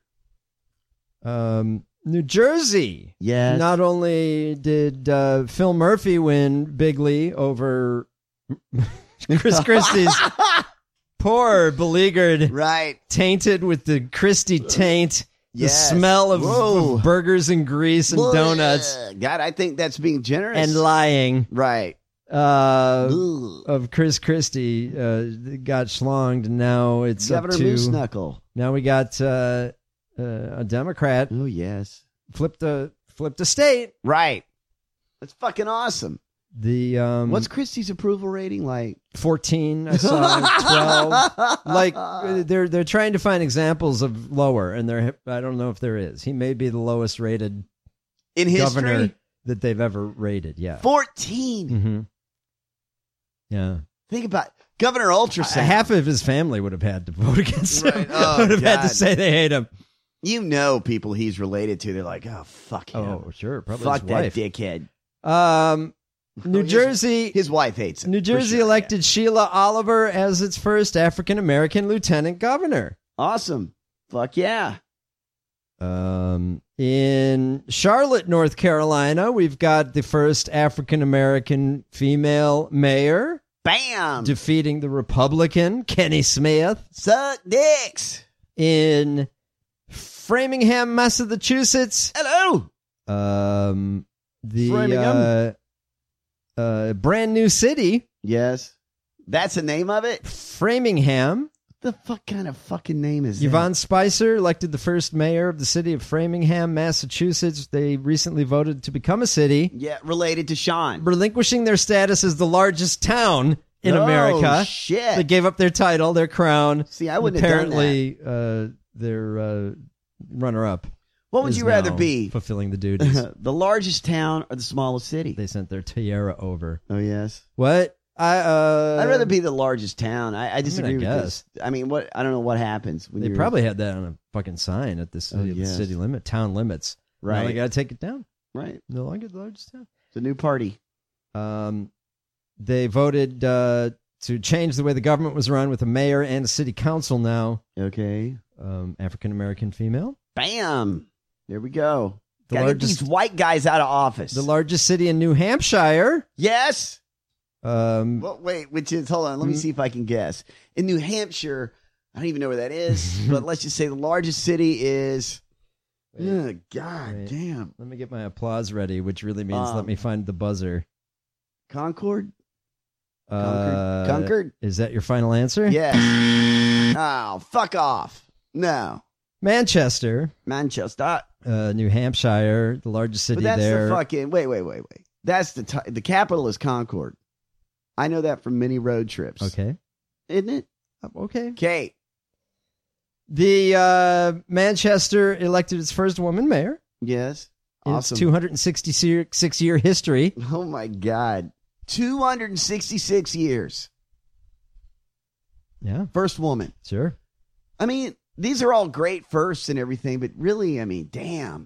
New Jersey. Yes. Not only did Phil Murphy win bigly over Chris Christie's poor, beleaguered, tainted with the Christie taint, the smell of burgers and grease and donuts. God, I think that's being generous. And lying. Right. Of Chris Christie got schlonged, and now it's Governor up to Moose Knuckle. Now we got a Democrat. Oh yes, flipped a state. Right. That's fucking awesome. The what's Christie's approval rating like? 14. I saw 12. Like they're trying to find examples of lower, and I don't know if there is. He may be the lowest rated in governor history that they've ever rated. Yeah, 14. Mm-hmm. Yeah. Think about Governor Ultrasound. Half of his family would have had to vote against him. Would have had to say they hate him. People he's related to. They're like, oh fuck him. Oh sure, probably fuck his that wife. dickhead. New Jersey. His wife hates him. New Jersey elected Sheila Oliver as its first African-American lieutenant governor. Awesome. Fuck yeah. In Charlotte, North Carolina, we've got the first African-American female mayor. Bam! Defeating the Republican, Kenny Smith. Suck dicks! In Framingham, Massachusetts. Hello! The brand new city. Yes. That's the name of it? Framingham. The fuck kind of fucking name is Yvonne Spicer elected the first mayor of the city of Framingham, Massachusetts. They recently voted to become a city. Yeah, related to Sean. Relinquishing their status as the largest town in America. Shit. They gave up their title, their crown. See, I wouldn't have done apparently, their runner-up. What would you rather be? Fulfilling the duties. The largest town or the smallest city? They sent their tiara over. Oh, yes. What? I'd rather be the largest town. I disagree with this. I mean, what? I don't know what happens when they probably had that on a fucking sign at the city limit, town limits. Right. Now they got to take it down. Right. No longer the largest town. It's a new party. They voted to change the way the government was run with a mayor and a city council now. Okay. African-American female. Bam. There we go. Gotta get these white guys out of office. The largest city in New Hampshire. Yes. Well, wait, hold on. Let me see if I can guess. In New Hampshire, I don't even know where that is, but let's just say the largest city is. God damn. Let me get my applause ready, which really means let me find the buzzer. Concord? Concord? Is that your final answer? Yes. Oh, fuck off. No. Manchester. New Hampshire, the largest city but that's there. The fucking wait. That's the capital is Concord. I know that from many road trips. Okay. Isn't it? Okay. Okay. The Manchester elected its first woman mayor. Yes. In Awesome. its 266-year history. Oh my God. 266 years. Yeah. First woman. Sure. I mean, these are all great firsts and everything, but really, I mean, damn.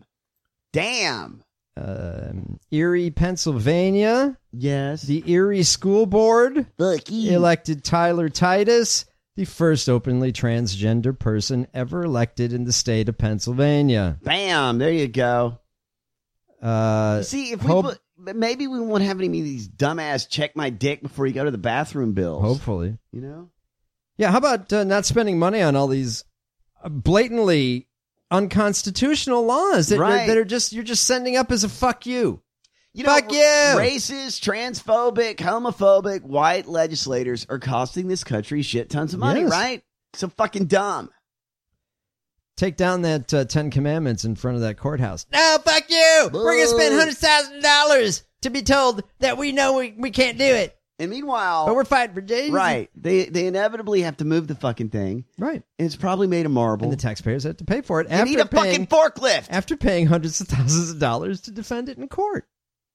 Erie, Pennsylvania. Yes. The Erie School Board elected Tyler Titus, the first openly transgender person ever elected in the state of Pennsylvania. Bam. There you go. See, if maybe we won't have any of these dumbass check my dick before you go to the bathroom bills. Hopefully. You know? Yeah, how about not spending money on all these blatantly unconstitutional laws that are just you're just sending up as a fuck you. Fuck you. Racist, transphobic, homophobic, white legislators are costing this country shit tons of money, right? So fucking dumb. Take down that 10 Commandments in front of that courthouse. No, fuck you. We're going to spend $100,000 to be told that we know we can't do it. And meanwhile... But we're fighting for Jesus. Right. They inevitably have to move the fucking thing. Right. And it's probably made of marble. And the taxpayers have to pay for it. You need a fucking forklift. After paying hundreds of thousands of dollars to defend it in court.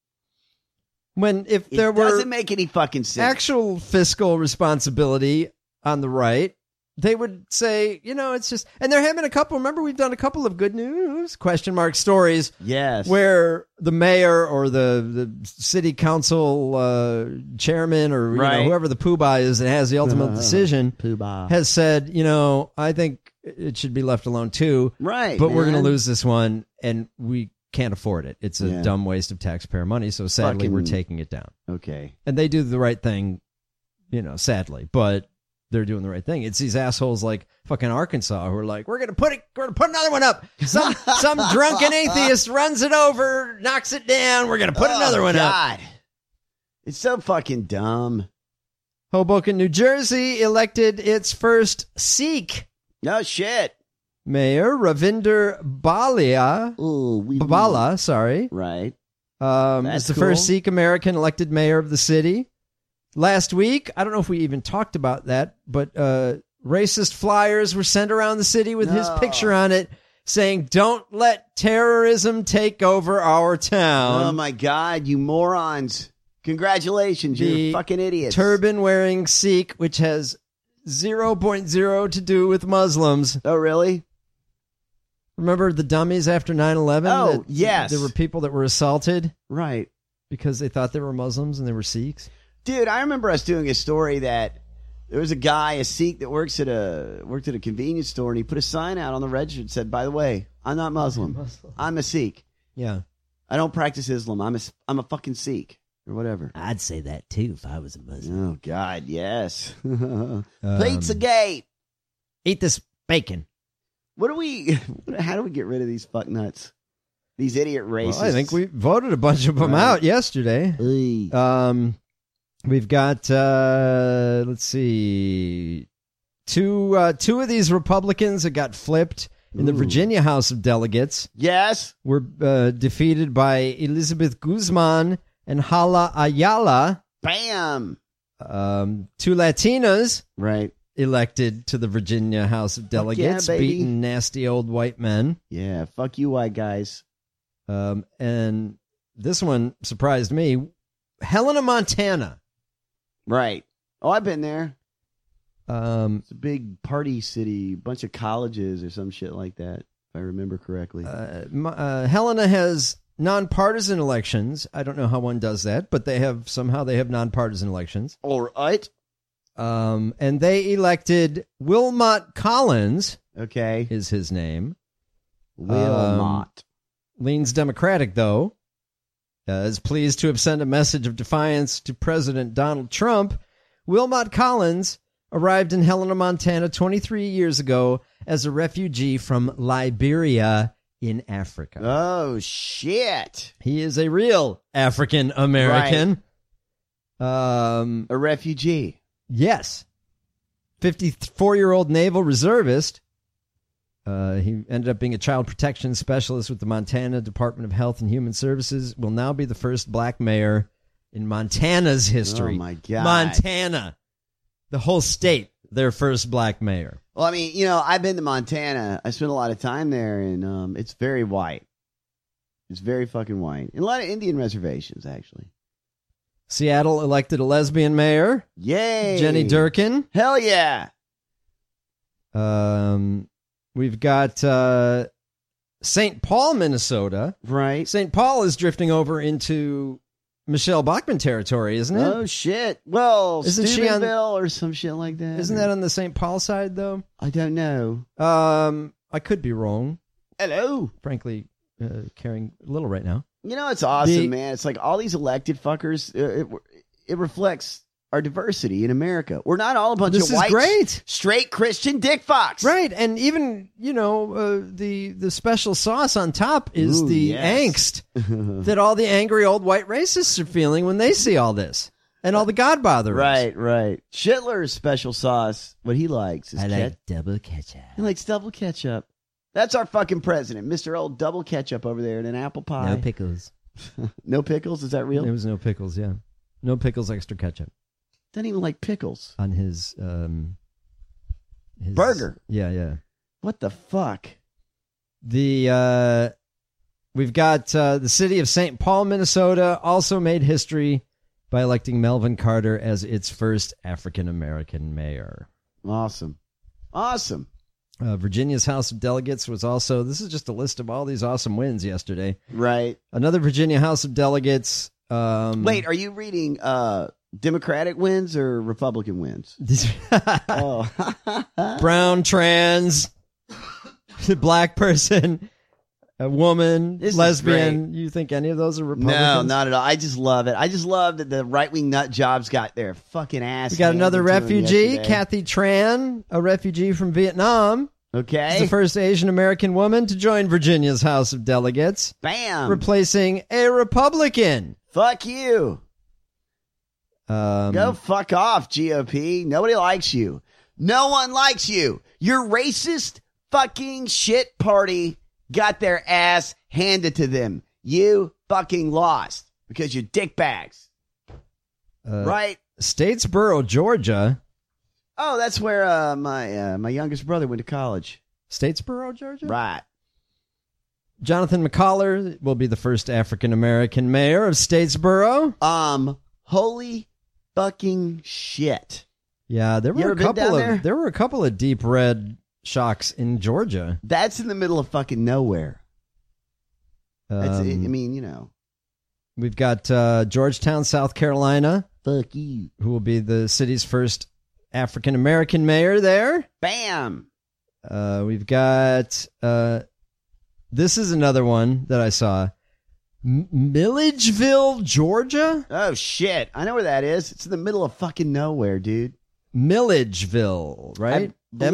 It doesn't make any fucking sense. Actual fiscal responsibility on the right, they would say, it's just, and they're having remember we've done a couple of good news, ? Stories. Yes. Where the mayor or the city council chairman or whoever the poobah is that has the ultimate decision has said, I think it should be left alone too. Right. But we're going to lose this one and we can't afford it. It's a dumb waste of taxpayer money. So sadly, we're taking it down. Okay. And they do the right thing, sadly, but they're doing the right thing. It's these assholes like fucking Arkansas who are like, we're gonna put another one up. Some drunken atheist runs it over, knocks it down. We're gonna put another one up. It's so fucking dumb. Hoboken, New Jersey elected its first Sikh. No shit. Mayor Ravinder Bala, sorry. Right. Is the first Sikh American elected mayor of the city. Last week, I don't know if we even talked about that, but racist flyers were sent around the city with his picture on it saying, "Don't let terrorism take over our town." Oh my God, you morons. Congratulations, you're fucking idiots. Turban-wearing Sikh, which has 0.0 to do with Muslims. Oh, really? Remember the dummies after 9/11? Oh, yes. There were people that were assaulted. Right. because they thought they were Muslims and they were Sikhs? Dude, I remember us doing a story that there was a guy, a Sikh, that worked at a convenience store, and he put a sign out on the register that said, "By the way, I'm not Muslim. I'm a Sikh. Yeah. I don't practice Islam. I'm a fucking Sikh." Or whatever. I'd say that too if I was a Muslim. Oh, God, yes. Pizzagate. Eat this bacon. How do we get rid of these fuck nuts? These idiot racists. Well, I think we voted a bunch of them out yesterday. We've got, let's see, two of these Republicans that got flipped in the Virginia House of Delegates. Yes. Were defeated by Elizabeth Guzman and Hala Ayala. Bam! Two Latinas. Right. Elected to the Virginia House of Delegates, beating nasty old white men. Yeah, fuck you white guys. And this one surprised me. Helena, Montana. Right. Oh, I've been there. It's a big party city, bunch of colleges or some shit like that, if I remember correctly. Helena has nonpartisan elections. I don't know how one does that, but they have nonpartisan elections. All right. And they elected Wilmot Collins. Okay. Is his name. Wilmot. Leans Democratic, though. Is pleased to have sent a message of defiance to President Donald Trump. Wilmot Collins arrived in Helena, Montana 23 years ago as a refugee from Liberia in Africa. Oh, shit. He is a real African American. Right. A refugee. Yes. 54-year-old naval reservist. He ended up being a child protection specialist with the Montana Department of Health and Human Services. Will now be the first black mayor in Montana's history. Oh, my God. Montana. The whole state, their first black mayor. Well, I mean, I've been to Montana. I spent a lot of time there, and it's very white. It's very fucking white. And a lot of Indian reservations, actually. Seattle elected a lesbian mayor. Yay! Jenny Durkin. Hell yeah! We've got St. Paul, Minnesota. Right. St. Paul is drifting over into Michelle Bachmann territory, isn't it? Oh, shit. Well, isn't she on or some shit like that? Isn't that on the St. Paul side, though? I don't know. I could be wrong. Hello. Frankly, caring a little right now. It's awesome, man. It's like all these elected fuckers, it reflects our diversity in America. We're not all a bunch of white, great, straight Christian dick fucks. Right, and even, the special sauce on top is angst that all the angry old white racists are feeling when they see all this. And all the godbotherers. Right. Schindler's special sauce, what he likes is I like double ketchup. He likes double ketchup. That's our fucking president, Mr. Old Double Ketchup over there in an apple pie. No pickles. No pickles? Is that real? There was no pickles, yeah. No pickles, extra ketchup. Doesn't even like pickles. On his burger. Yeah. What the fuck? We've got the city of St. Paul, Minnesota, also made history by electing Melvin Carter as its first African-American mayor. Awesome. Virginia's House of Delegates was also, this is just a list of all these awesome wins yesterday. Right. Another Virginia House of Delegates. Wait, are you reading Democratic wins or Republican wins? Brown, trans, black person, a woman, lesbian. You think any of those are Republicans? No, not at all. I just love it. I just love that the right-wing nut jobs got their fucking ass. We got another refugee, Kathy Tran, a refugee from Vietnam. Okay. She's the first Asian American woman to join Virginia's House of Delegates. Bam. Replacing a Republican. Fuck you. Go fuck off, GOP. Nobody likes you. No one likes you. Your racist fucking shit party got their ass handed to them. You fucking lost because you're dickbags. Right? Statesboro, Georgia. Oh, that's where my youngest brother went to college. Statesboro, Georgia? Right. Jonathan McCollar will be the first African-American mayor of Statesboro. Holy fucking shit. Yeah, there were a couple of deep red shocks in Georgia. That's in the middle of fucking nowhere. We've got Georgetown, South Carolina. Fuck you. Who will be the city's first African-American mayor there. Bam! We've got... this is another one that I saw. Milledgeville, Georgia? Oh, shit. I know where that is. It's in the middle of fucking nowhere, dude. Milledgeville, right?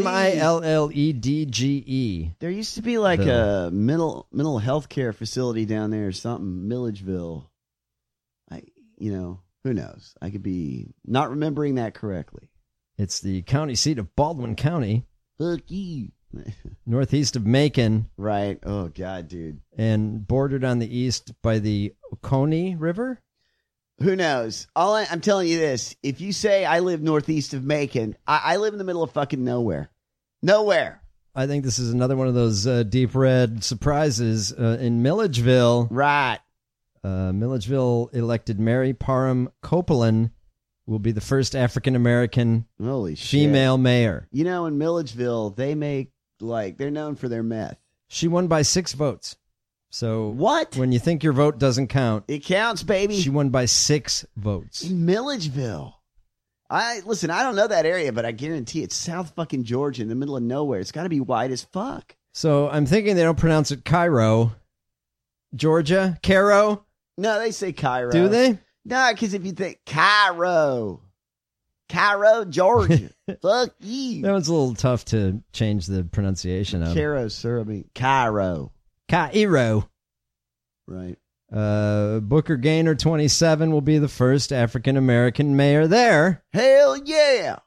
Milledge. There used to be like a mental health care facility down there or something. Milledgeville. Who knows? I could be not remembering that correctly. It's the county seat of Baldwin County. Fuck you. Northeast of Macon. Right. Oh, God, dude. And bordered on the east by the Oconee River. Who knows? I'm telling you this. If you say I live northeast of Macon, I live in the middle of fucking nowhere. Nowhere. I think this is another one of those deep red surprises in Milledgeville. Right. Milledgeville elected Mary Parham Copeland will be the first African-American female mayor. You know, in Milledgeville, they're known for their meth. She won by 6 votes. So what? When you think your vote doesn't count, it counts, baby. She won by 6 votes. In Milledgeville. I don't know that area, but I guarantee it's South fucking Georgia in the middle of nowhere. It's got to be wide as fuck. So I'm thinking they don't pronounce it Cairo, Georgia. Cairo? No, they say Cairo. Do they? No, because if you think Cairo, Georgia, fuck you. That one's a little tough to change the pronunciation of. Cairo, sir. I mean, Cairo. Cairo. Right. Booker Gaynor, 27, will be the first African-American mayor there. Hell yeah.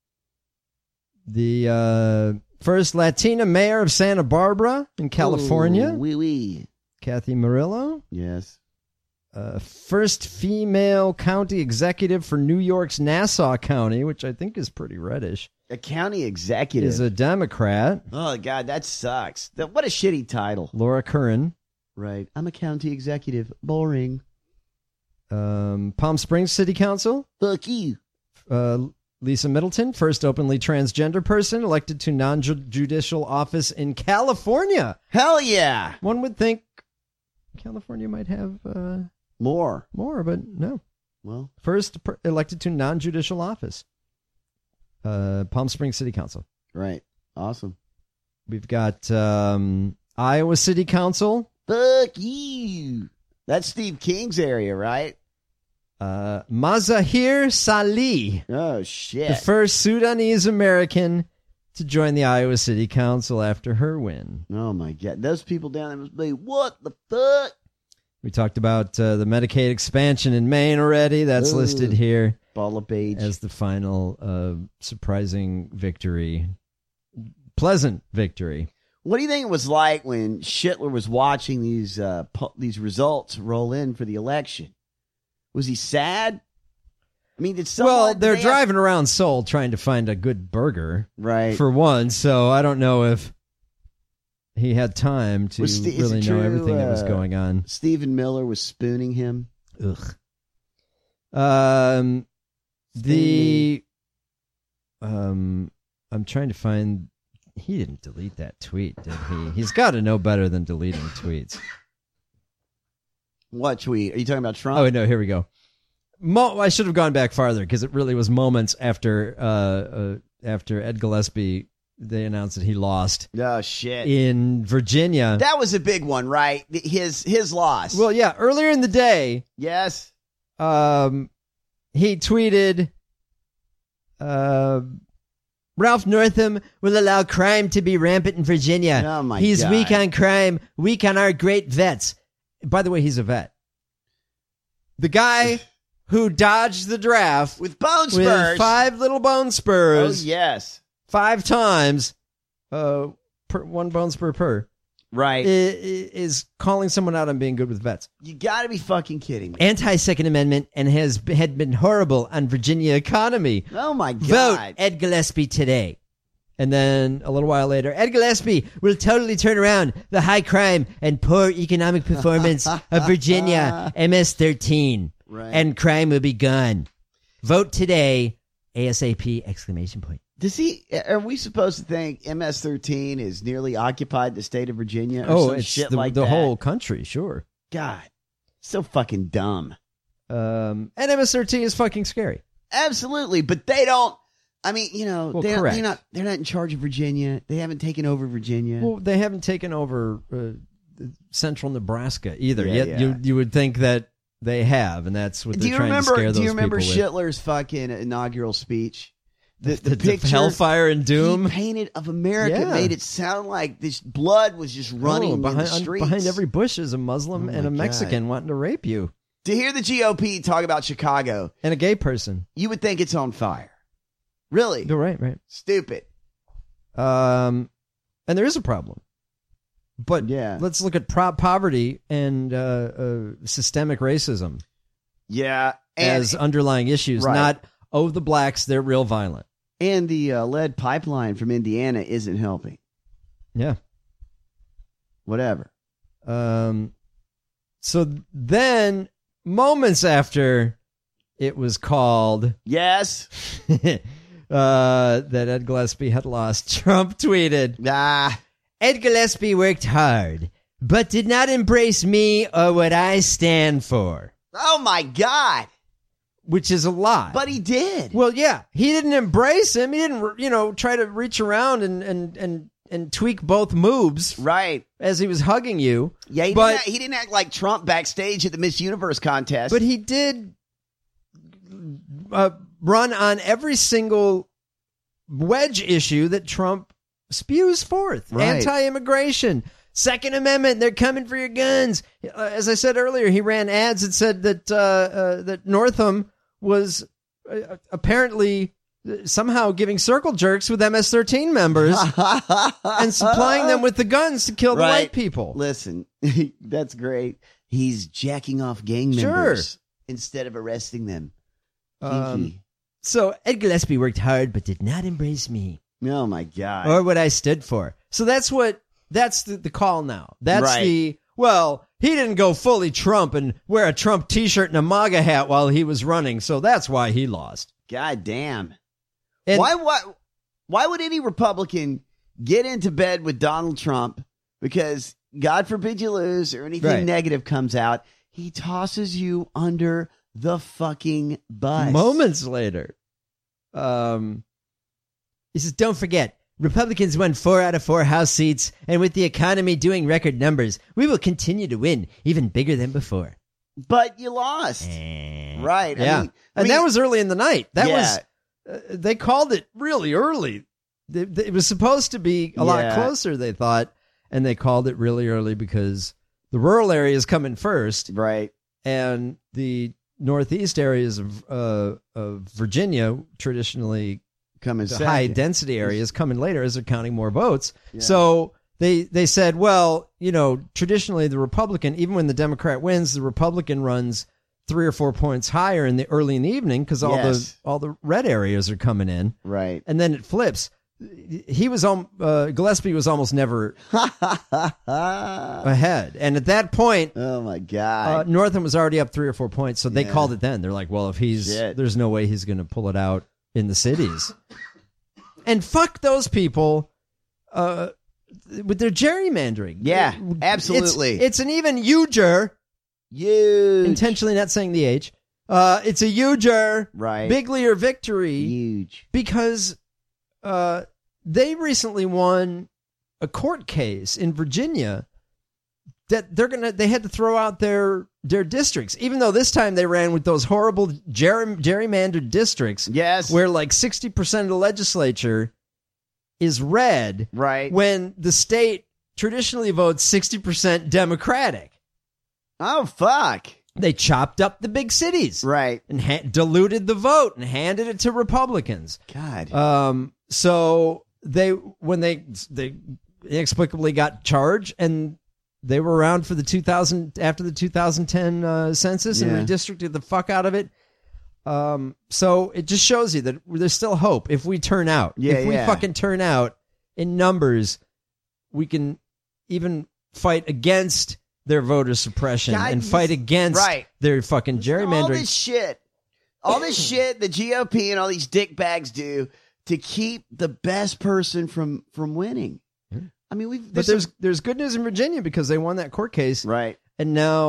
The first Latina mayor of Santa Barbara in California. Oui. Kathy Murillo. Yes. First female county executive for New York's Nassau County, which I think is pretty reddish. A county executive. Is a Democrat. Oh, God, that sucks. What a shitty title. Laura Curran. Right. I'm a county executive. Boring. Palm Springs City Council. Fuck you. Lisa Middleton, first openly transgender person elected to non-judicial office in California. Hell yeah. One would think California might have more, but no. Well, first elected to non-judicial office. Palm Springs City Council. Right. Awesome. We've got Iowa City Council. Fuck you. That's Steve King's area, right? Mazahir Salih. Oh, shit. The first Sudanese American to join the Iowa City Council after her win. Oh, my God. Those people down there must be, what the fuck? We talked about the Medicaid expansion in Maine already. That's listed here. Ball of beige. As the final surprising victory. Pleasant victory. What do you think it was like when Schittler was watching these results roll in for the election? Was he sad? I mean, did someone... Well, they're driving around Seoul trying to find a good burger. Right. For one, so I don't know if he had time to really know everything that was going on. Stephen Miller was spooning him. Ugh. I'm trying to find... He didn't delete that tweet, did he? He's got to know better than deleting tweets. What tweet? Are you talking about Trump? Oh, no, here we go. I should have gone back farther because it really was moments after Ed Gillespie, they announced that he lost. Oh, shit. In Virginia. That was a big one, right? His loss. Well, yeah, earlier in the day. Yes. He tweeted... Ralph Northam will allow crime to be rampant in Virginia. Oh, my He's God. weak on crime, weak on our great vets. By the way, he's a vet. The guy who dodged the draft with bone spurs. With 5 little bone spurs. Oh, yes. 5 times. 1 bone spur per. Right. Is calling someone out on being good with vets. You got to be fucking kidding me. Anti-Second Amendment and had been horrible on Virginia economy. Oh, my God. Vote Ed Gillespie today. And then a little while later, Ed Gillespie will totally turn around the high crime and poor economic performance of Virginia, MS-13. Right. And crime will be gone. Vote today, ASAP, exclamation point. Are we supposed to think MS-13 is nearly occupied the state of Virginia or Oh, some it's shit the like that? whole country, sure. God. So fucking dumb. And MS-13 is fucking scary. Absolutely, but they don't. I mean, Well, they're correct. not in charge of Virginia. They haven't taken over Virginia. Well, they haven't taken over central Nebraska either. Yeah, Yet yeah. you would think that they have, and that's what they're trying to scare those Do you remember people with. Schindler's fucking inaugural speech? The The picture, Hellfire and Doom he painted of America Yeah. made it sound like this blood was just running in behind, the streets. behind every bush is a Muslim Oh and a my Mexican wanting to rape you. To hear the GOP talk about Chicago and a gay person, you would think it's on fire. Really? You're right. Stupid. And there is a problem. But let's look at poverty and systemic racism. Yeah. As underlying issues, Right. not, the blacks, they're real violent. And the lead pipeline from Indiana isn't helping. Yeah. Whatever. So then, moments after it was called... Yes. that Ed Gillespie had lost, Trump tweeted, Ed Gillespie worked hard, but did not embrace me or what I stand for. Oh, my God. Which is a lie. But he did. Well, yeah. He didn't embrace him. He didn't, try to reach around and tweak both moves. Right. As he was hugging you. Yeah, he didn't act like Trump backstage at the Miss Universe contest. But he did run on every single wedge issue that Trump spews forth. Right. Anti-immigration, Second Amendment, they're coming for your guns. As I said earlier, he ran ads that said that Northam was apparently somehow giving circle jerks with MS-13 members and supplying them with the guns to kill the white people. Listen, that's great. He's jacking off gang members instead of arresting them. So Ed Gillespie worked hard but did not embrace me. Oh, my God. Or what I stood for. So that's the call now. That's Right. He didn't go fully Trump and wear a Trump t-shirt and a MAGA hat while he was running, so that's why he lost. God damn. And- Why would any Republican get into bed with Donald Trump? Because God forbid you lose or anything Right. negative comes out, he tosses you under the fucking bus. Moments later, he says, don't forget, Republicans won 4 out of 4 House seats, and with the economy doing record numbers, we will continue to win, even bigger than before. But you lost. Right. Yeah. I mean, that was early in the night. That Yeah. was, they called it really early. It was supposed to be a lot closer, they thought, and they called it really early because the rural areas come in first. Right. And the northeast areas of Virginia, traditionally coming the high density areas, coming later as they're counting more votes. Yeah. So they said, well, traditionally the Republican, even when the Democrat wins, the Republican runs 3 or 4 points higher early in the evening because all the red areas are coming in. Right. And then it flips. Gillespie was almost never ahead. And at that point, oh my God, Northam was already up 3 or 4 points. So they called it then. They're like, well, if there's no way he's going to pull it out in the cities. And fuck those people with their gerrymandering. Yeah, absolutely. It's an even huger. Huge. Intentionally not saying the H. It's a huger. Right. Bigly or victory. Huge. Because they recently won a court case in Virginia that they had to throw out their districts, even though this time they ran with those horrible gerrymandered districts. Yes. Where like 60% of the legislature is red. Right. When the state traditionally votes 60% Democratic. Oh, fuck. They chopped up the big cities. Right. And diluted the vote and handed it to Republicans. God. So when they inexplicably got charged and they were around for after the 2010 census and redistricted the fuck out of it. So it just shows you that there's still hope if we turn out. If we fucking turn out in numbers, we can even fight against their voter suppression and fight against their fucking gerrymandering. All this shit the GOP and all these dickbags do to keep the best person from winning. I mean, there's good news in Virginia because they won that court case, right? And now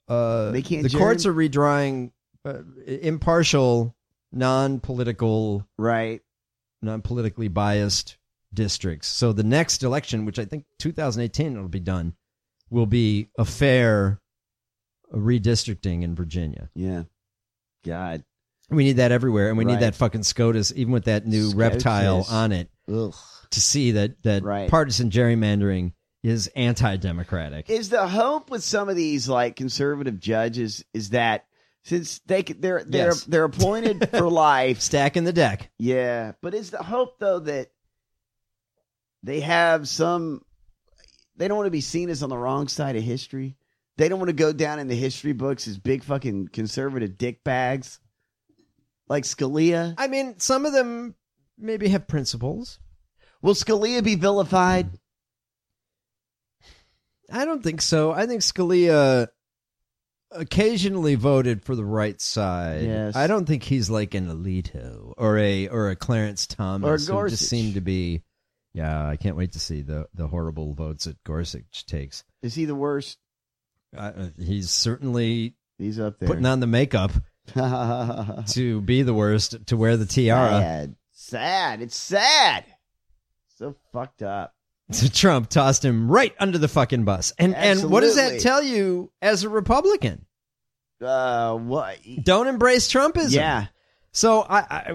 They can't. The courts are redrawing impartial, non-political, non-politically biased districts. So the next election, which I think 2018 will be done, will be a fair redistricting in Virginia. Yeah. God. We need that everywhere, and we need that fucking SCOTUS, even with that new reptile on it, to see that partisan gerrymandering is anti-democratic. Is the hope with some of these like conservative judges is that since they're appointed for life, stacking the deck. Yeah, but is the hope though that they have some? They don't want to be seen as on the wrong side of history. They don't want to go down in the history books as big fucking conservative dick bags. Like Scalia. I mean, some of them maybe have principles. Will Scalia be vilified? I don't think so. I think Scalia occasionally voted for the right side. Yes. I don't think he's like an Alito or a Clarence Thomas or who just seem to be. Yeah, I can't wait to see the horrible votes that Gorsuch takes. Is he the worst? He's certainly up there putting on the makeup to be the worst, to wear the tiara. Sad. It's sad. So fucked up. So Trump tossed him right under the fucking bus. And what does that tell you as a Republican? What? Don't embrace Trumpism. Yeah. So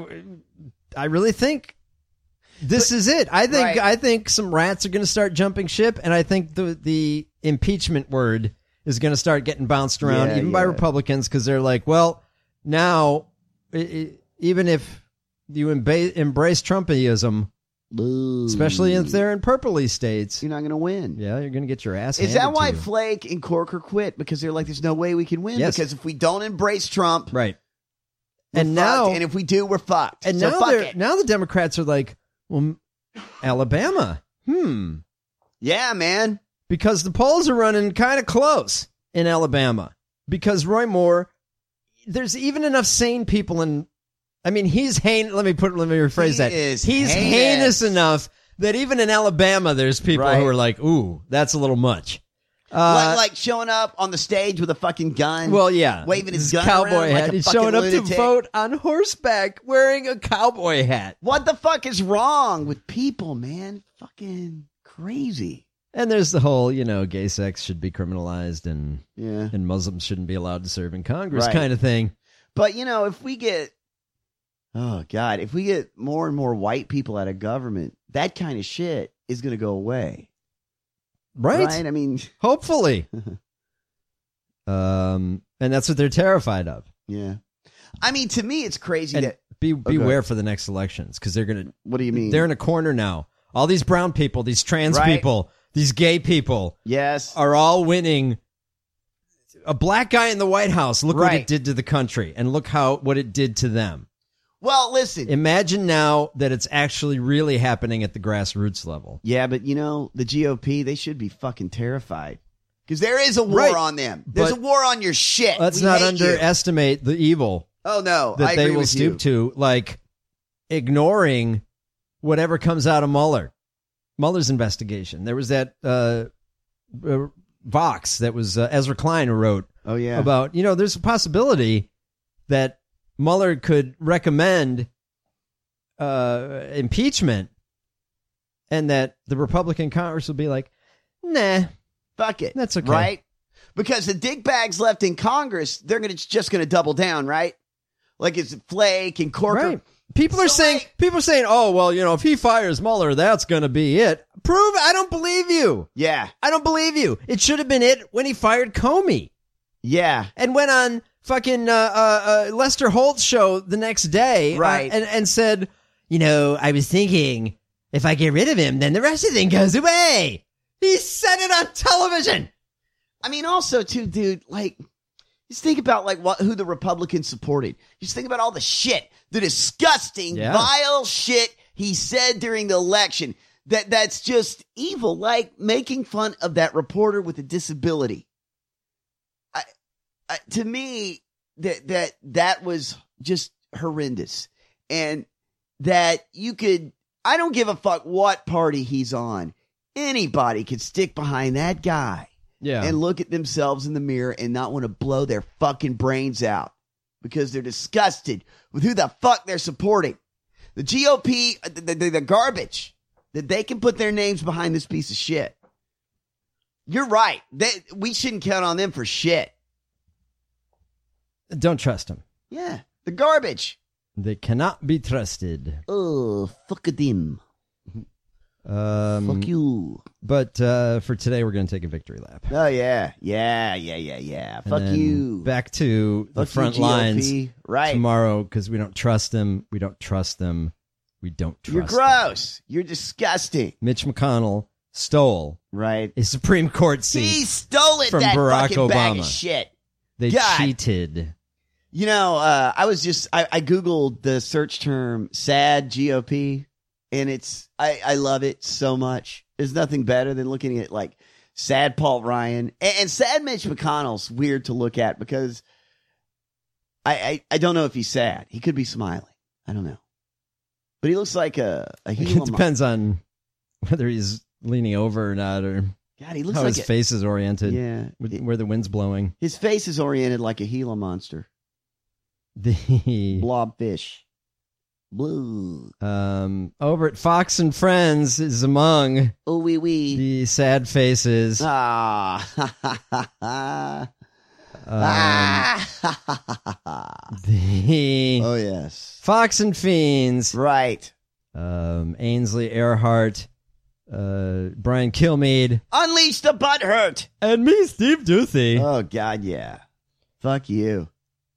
I really think this is it. I think some rats are going to start jumping ship, and I think the impeachment word is going to start getting bounced around by Republicans, because they're like, well, now even if you embrace Trumpism, especially if they're in purpley states, you're not going to win. Yeah, you're going to get your ass handed. Is that why to you. Flake and Corker quit? Because they're like, there's no way we can win. Yes. Because if we don't embrace Trump, right, and if we do, we're fucked. And so now the Democrats are like, well, Alabama, yeah, man, because the polls are running kind of close in Alabama. Because Roy Moore, there's even enough sane people in. I mean, he's heinous. Let me rephrase that. He's heinous enough that even in Alabama, there's people who are like, "Ooh, that's a little much." Like showing up on the stage with a fucking gun. Well, yeah, waving his gun cowboy around hat. like He's showing up lunatic. to vote on horseback wearing a cowboy hat. What the fuck is wrong with people, man? Fucking crazy. And there's the whole, gay sex should be criminalized and Muslims shouldn't be allowed to serve in Congress kind of thing. But if we get. Oh, God, if we get more and more white people out of government, that kind of shit is going to go away. Right? I mean, hopefully. And that's what they're terrified of. Yeah. I mean, to me, it's crazy that... Beware for the next elections, because they're going to... What do you mean? They're in a corner now. All these brown people, these trans people, these gay people... Yes. ...are all winning. A black guy in the White House, look what it did to the country, and look what it did to them. Well, listen. Imagine now that it's actually really happening at the grassroots level. Yeah, but the GOP, they should be fucking terrified. Because there is a war on them. There's a war on your shit. Let's not underestimate the evil. Oh, no. That they will stoop to, like ignoring whatever comes out of Mueller's investigation. There was that Vox that was Ezra Klein who wrote about, there's a possibility that Mueller could recommend impeachment, and that the Republican Congress will be like, nah, fuck it. That's okay. Right? Because the dickbags left in Congress, they're just going to double down, right? Like it's Flake and Corker. Right. People are saying, oh, well, if he fires Mueller, that's going to be it. Prove it. I don't believe you. Yeah. I don't believe you. It should have been it when he fired Comey. Yeah. And went on fucking Lester Holt's show the next day, right? And said, I was thinking if I get rid of him, then the rest of the thing goes away. He said it on television. I mean, also too, dude, like, just think about who the Republicans supported. Just think about all the shit, the disgusting, vile shit he said during the election. That's just evil, like making fun of that reporter with a disability. To me, that was just horrendous. And that I don't give a fuck what party he's on. Anybody could stick behind that guy and look at themselves in the mirror and not want to blow their fucking brains out because they're disgusted with who the fuck they're supporting. The GOP, the garbage that they can put their names behind this piece of shit. You're right. We shouldn't count on them for shit. Don't trust them. Yeah, the garbage. They cannot be trusted. Oh, fuck them. Fuck you. But for today, we're going to take a victory lap. Oh, yeah. Fuck you. Back to the front lines tomorrow because we don't trust them. We don't trust them. We don't trust You're gross. You're disgusting. Mitch McConnell stole a Supreme Court seat. He stole it, from that Barack fucking Obama. bag of shit. They cheated. You know, I Googled the search term sad GOP, and I love it so much. There's nothing better than looking at like sad Paul Ryan and sad Mitch McConnell's weird to look at because I don't know if he's sad. He could be smiling. I don't know. But he looks like a It depends on whether he's leaning over or not, or God, he looks how like his face is oriented. Yeah. Where the wind's blowing. His face is oriented like a Gila monster. The blobfish. Blue. Over at Fox and Friends is among the sad faces. Oh yes, Fox and Fiends. Right. Ainsley Earhart, Brian Kilmeade, Unleash the Butthurt, and me, Steve Duthie. Oh God, yeah. Fuck you.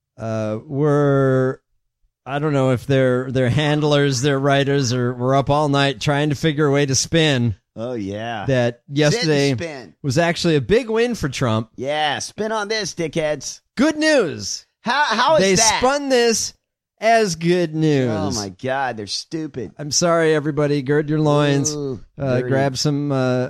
I don't know if their handlers, their writers, were up all night trying to figure a way to spin. Oh yeah, that yesterday was actually a big win for Trump. Yeah, spin on this, dickheads. Good news. How is they that? spun this as good news. Oh my God, they're stupid. I'm sorry, everybody. Gird your loins. Ooh, grab some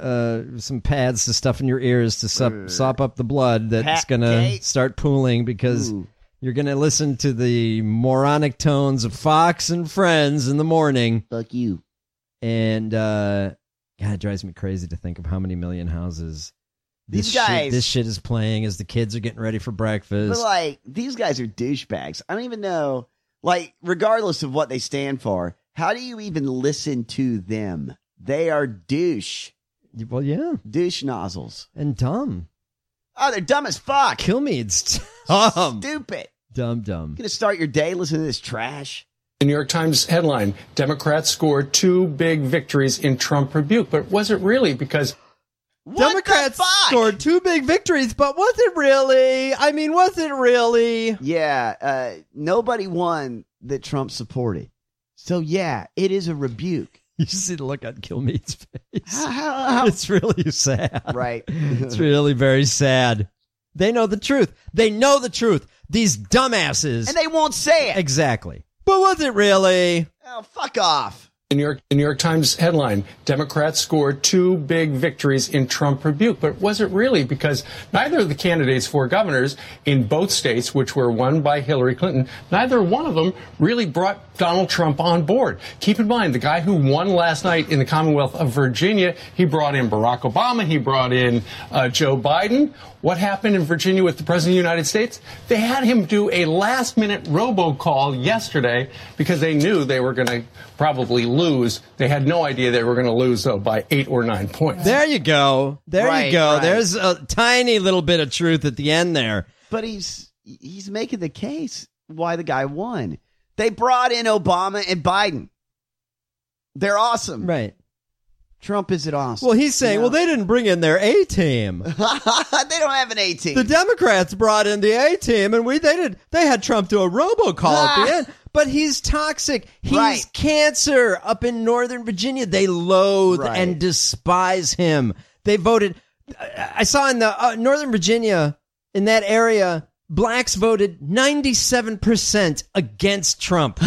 pads to stuff in your ears to sop up the blood that's going to start pooling because you're going to listen to the moronic tones of Fox and Friends in the morning. Fuck you. And God, it drives me crazy to think of how many million houses this shit is playing as the kids are getting ready for breakfast. But like, these guys are douchebags. I don't even know. Like, regardless of what they stand for, how do you even listen to them? They are douche. Well, yeah. Douche nozzles. And dumb. Oh, they're dumb as fuck. Kilmeade's dumb. Stupid. Dumb. Gonna start your day listening to this trash. The New York Times headline, Democrats scored 2 big victories in Trump rebuke. But was it really? Because Democrats scored 2 big victories, but was it really? I mean, was it really? Yeah, nobody won that Trump supported. So, yeah, it is a rebuke. You should see the look on Kilmeade's face. It's really sad. Right. It's really very sad. They know the truth. They know the truth. These dumbasses. And they won't say it. Exactly. But was it really? Oh, fuck off. The New York Times headline, Democrats scored 2 big victories in Trump rebuke. But was it really? Because neither of the candidates for governors in both states, which were won by Hillary Clinton, neither one of them really brought Donald Trump on board. Keep in mind, the guy who won last night in the Commonwealth of Virginia, he brought in Barack Obama, he brought in Joe Biden. What happened in Virginia with the President of the United States? They had him do a last-minute robocall yesterday because they knew they were going to probably lose. They had no idea they were going to lose, though, by 8 or 9 points. There you go. There you go. Right. There's a tiny little bit of truth at the end there. But he's making the case why the guy won. They brought in Obama and Biden. They're awesome. Right. Trump isn't awesome. Well, he's saying, well, they didn't bring in their A-team. They don't have an A-team. The Democrats brought in the A-team, and they had Trump do a robocall at the end. But he's toxic. He's cancer up in Northern Virginia. They loathe and despise him. They voted. I saw in the Northern Virginia, in that area, blacks voted 97% against Trump.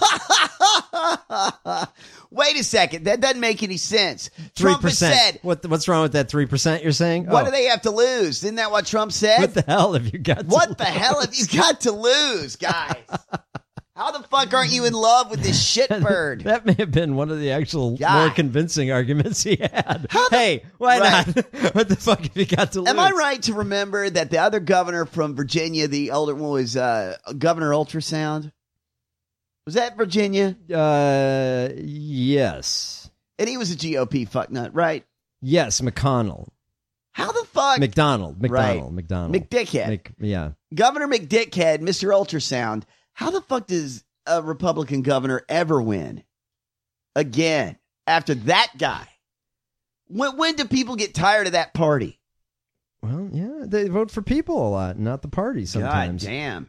Wait a second. That doesn't make any sense. 3%. Trump has said... What's wrong with that 3% you're saying? What do they have to lose? Isn't that what Trump said? What the hell have you got to lose? What the hell have you got to lose, guys? How the fuck aren't you in love with this shitbird? That may have been one of the actual more convincing arguments he had. Hey, why not? What the fuck have you got to lose? Am I right to remember that the other governor from Virginia, the older one, was Governor Ultrasound? Was that Virginia? Yes. And he was a GOP fucknut, right? Yes, McConnell. How the fuck? McDonald. Right. McDickhead. Yeah. Governor McDickhead, Mr. Ultrasound. How the fuck does a Republican governor ever win again after that guy? When do people get tired of that party? Well, yeah, they vote for people a lot, not the party sometimes. God damn.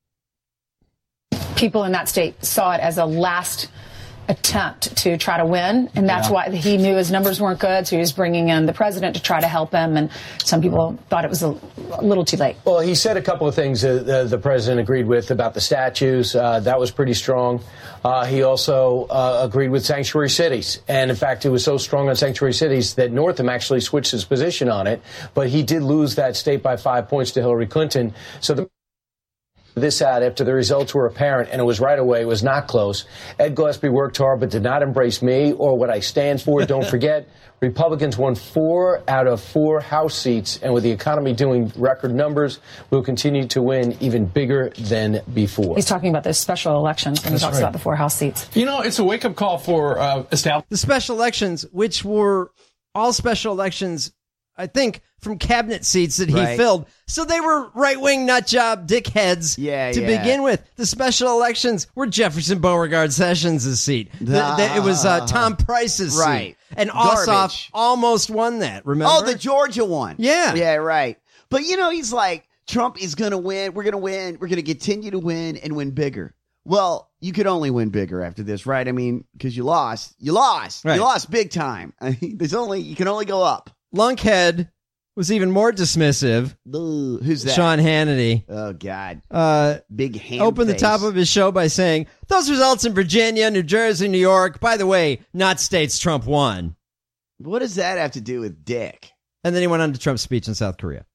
People in that state saw it as a last attempt to try to win, and that's why he knew his numbers weren't good, so he was bringing in the president to try to help him, and some people thought it was a little too late. Well, he said a couple of things the president agreed with about the statues. That was pretty strong. He also agreed with sanctuary cities, and in fact, it was so strong on sanctuary cities that Northam actually switched his position on it, but he did lose that state by 5 points to Hillary Clinton. So this out after the results were apparent, and it was right away. It was not close. Ed Gillespie worked hard but did not embrace me or what I stand for. Don't forget, Republicans won 4 out of 4 House seats, and with the economy doing record numbers, we'll continue to win even bigger than before. He's talking about the special elections when he talks about the 4 House seats. You know, it's a wake-up call for the special elections, which were all special elections, I think, from cabinet seats that he filled. So they were right-wing nutjob dickheads to begin with. The special elections were Jefferson Beauregard Sessions' seat. It was Tom Price's seat. And Ossoff almost won that, remember? Oh, the Georgia one. Yeah. Yeah, right. But, you know, he's like, Trump is going to win. We're going to win. We're going to continue to win and win bigger. Well, you could only win bigger after this, right? I mean, because you lost. You lost. Right. You lost big time. I mean, you can only go up. Lunkhead was even more dismissive. Who's that? Sean Hannity. Oh, God. Big hand opened face. the top of his show by saying, those results in Virginia, New Jersey, New York, by the way, not states Trump won. What does that have to do with Dick? And then he went on to Trump's speech in South Korea.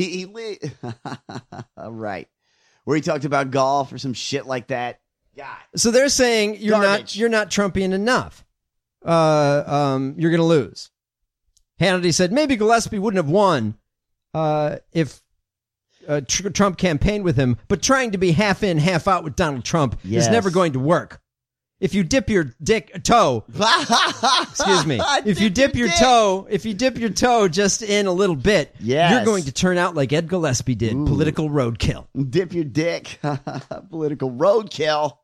Right. Where he talked about golf or some shit like that. God. So they're saying you're not Trumpian enough. You're going to lose. Hannity said maybe Gillespie wouldn't have won if Trump campaigned with him, but trying to be half in, half out with Donald Trump is never going to work. If you dip your toe, excuse me, if you dip your toe just in a little bit, you're going to turn out like Ed Gillespie did, political roadkill. Dip your dick, political roadkill.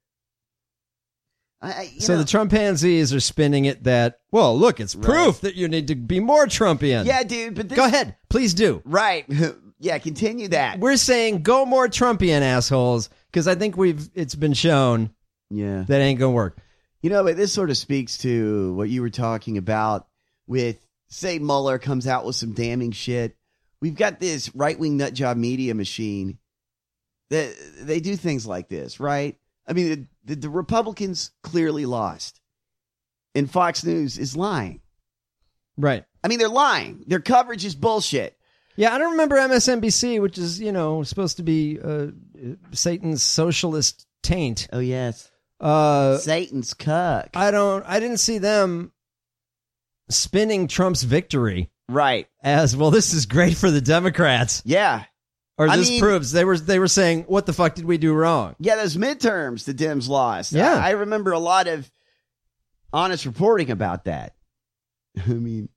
The Trumpansies are spinning it that, well, look, it's proof that you need to be more Trumpian. Yeah, dude, but go ahead. Please do. Right. Yeah, continue that. We're saying go more Trumpian, assholes, because I think it's been shown that ain't going to work. You know, but this sort of speaks to what you were talking about with, say, Mueller comes out with some damning shit. We've got this right-wing nutjob media machine that they do things like this, right? I mean, the Republicans clearly lost, and Fox News is lying. Right. I mean, they're lying. Their coverage is bullshit. Yeah, I don't remember MSNBC, which is, supposed to be Satan's socialist taint. Oh, yes. Satan's cuck. I didn't see them spinning Trump's victory. Right. As, well, this is great for the Democrats. Yeah. Or this proves they were saying, what the fuck did we do wrong? Yeah, those midterms, the Dems lost. Yeah. I remember a lot of honest reporting about that. I mean,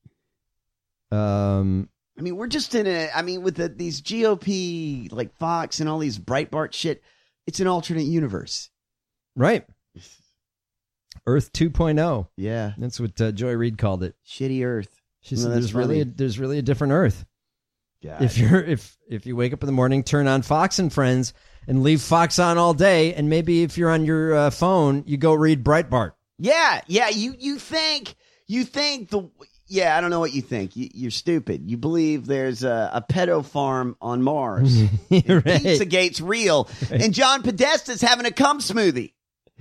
we're just in with these GOP, like Fox and all these Breitbart shit, it's an alternate universe. Right. Earth 2.0. Yeah. That's what Joy Reid called it. Shitty Earth. She said there's really a different Earth. God. If you wake up in the morning, turn on Fox and Friends, and leave Fox on all day, and maybe if you're on your phone, you go read Breitbart. Yeah. You think I don't know what you think. You're stupid. You believe there's a pedo farm on Mars. Right. Pizzagate's real, right. And John Podesta's having a cum smoothie.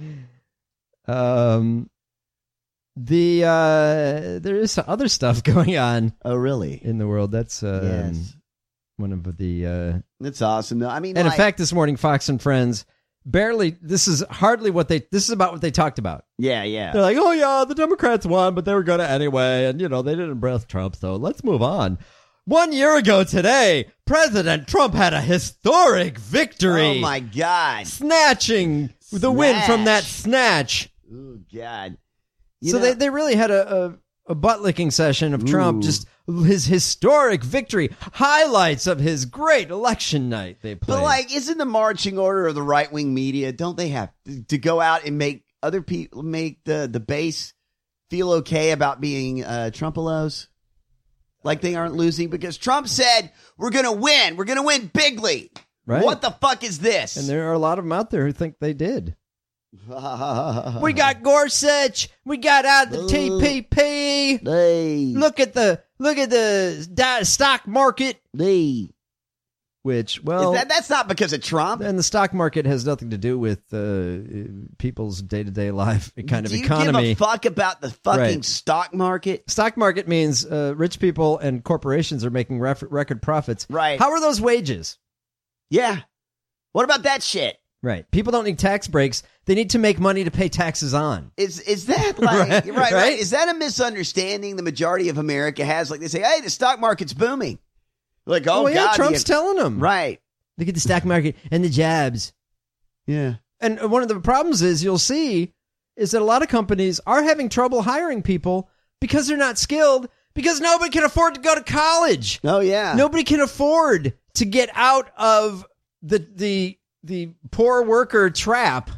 There is other stuff going on. Oh, really? In the world. That's yes. One of the. That's awesome. Though. I mean, and in fact, this morning, Fox and Friends barely. This is hardly what they. This is about what they talked about. Yeah, yeah. They're like, oh yeah, the Democrats won, but they were going to anyway, and they didn't embrace Trump, so let's move on. 1 year ago today, President Trump had a historic victory. Oh my God! Snatching the win from that snatch. Oh God! So they really had a butt licking session of Trump, just his historic victory, highlights of his great election night they played. But isn't the marching order of the right wing media? Don't they have to go out and make other people make the base feel okay about being Trump-a-los? Like they aren't losing because Trump said we're gonna win. We're gonna win bigly. Right. What the fuck is this? And there are a lot of them out there who think they did. We got Gorsuch. We got out the TPP. Look at the stock market. Which, well, that's not because of Trump. And the stock market has nothing to do with people's day-to-day life kind of economy. Do you give a fuck about the fucking stock market? Stock market means rich people and corporations are making record profits. Right. How are those wages? Yeah. What about that shit? Right. People don't need tax breaks. They need to make money to pay taxes on. Is that like right? Is that a misunderstanding the majority of America has? Like they say, hey, the stock market's booming. Like, God, Trump's telling them. Right. Look at the stock market and the jobs. Yeah. And one of the problems you'll see is that a lot of companies are having trouble hiring people because they're not skilled, because nobody can afford to go to college. Oh, yeah. Nobody can afford to get out of the poor worker trap.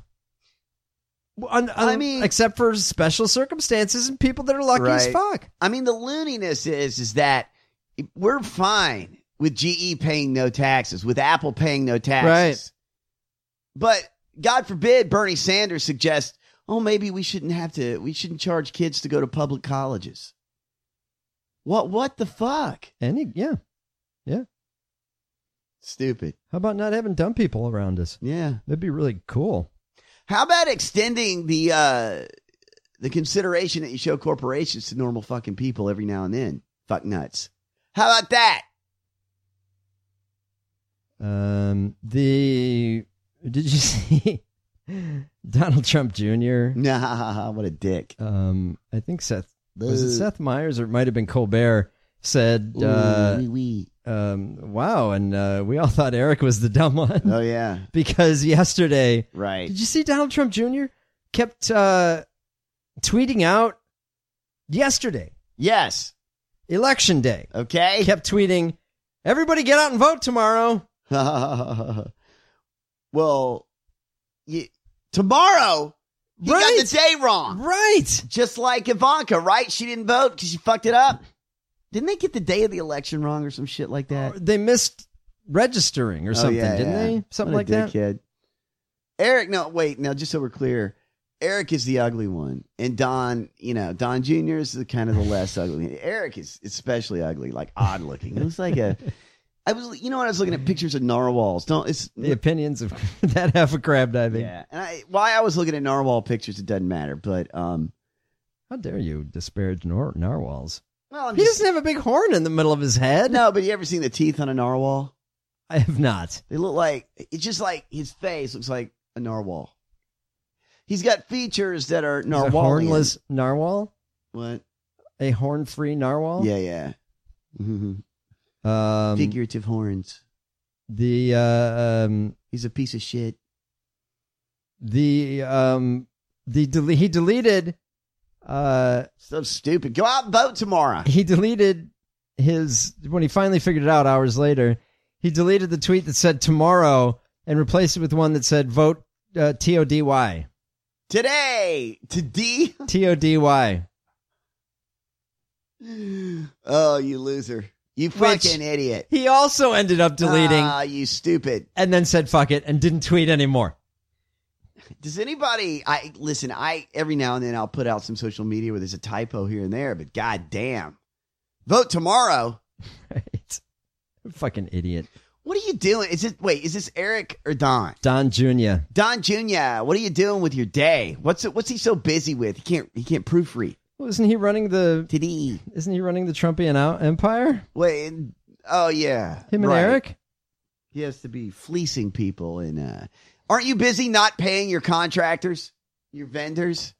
I mean, except for special circumstances and people that are lucky as fuck. I mean, the looniness is that we're fine with GE paying no taxes, with Apple paying no taxes. Right. But God forbid Bernie Sanders suggests, maybe we shouldn't charge kids to go to public colleges. What the fuck? Yeah. Stupid. How about not having dumb people around us? Yeah. That'd be really cool. How about extending the consideration that you show corporations to normal fucking people every now and then? Fuck nuts. How about that? Did you see Donald Trump Jr.? Nah, what a dick. I think was it Seth Meyers or it might have been Colbert said, wow, and we all thought Eric was the dumb one. Oh, yeah. Because yesterday, right? Did you see Donald Trump Jr. kept tweeting out yesterday? Yes. Election day. Okay. Kept tweeting, everybody get out and vote tomorrow. Well, tomorrow, you got the day wrong. Right. Just like Ivanka, right? She didn't vote because she fucked it up. Didn't they get the day of the election wrong or some shit like that? They missed registering or something, didn't they? Something like that? Eric, now just so we're clear, Eric is the ugly one. And Don Jr. is the kind of the less ugly. Eric is especially ugly, like odd looking. It was like I was looking at pictures of narwhals. The opinions of that half of crab diving. Yeah. And why I was looking at narwhal pictures, it doesn't matter. But how dare you disparage narwhals? Well, he doesn't have a big horn in the middle of his head. No, but you ever seen the teeth on a narwhal? I have not. They look like, it's just like his face looks like a narwhal. He's got features that are narwhalian. A hornless narwhal? What? A horn-free narwhal? Yeah. Mm-hmm. Figurative horns. He's a piece of shit. He deleted. So stupid. Go out and vote tomorrow. He deleted when he finally figured it out hours later, he deleted the tweet that said tomorrow and replaced it with one that said vote TODY. Today. TODY. Oh, you loser. You fucking idiot. He also ended up deleting. You stupid. And then said fuck it and didn't tweet anymore. Does anybody, every now and then I'll put out some social media where there's a typo here and there, but goddamn. Vote tomorrow. Right. Fucking idiot. What are you doing? Is this Eric or Don? Don Jr. Don Jr. What are you doing with your day? What's he so busy with? He can't proofread. Well, isn't he running the Trumpian empire? Wait, oh yeah. Him and Eric? He has to be fleecing people and Aren't you busy not paying your contractors, your vendors?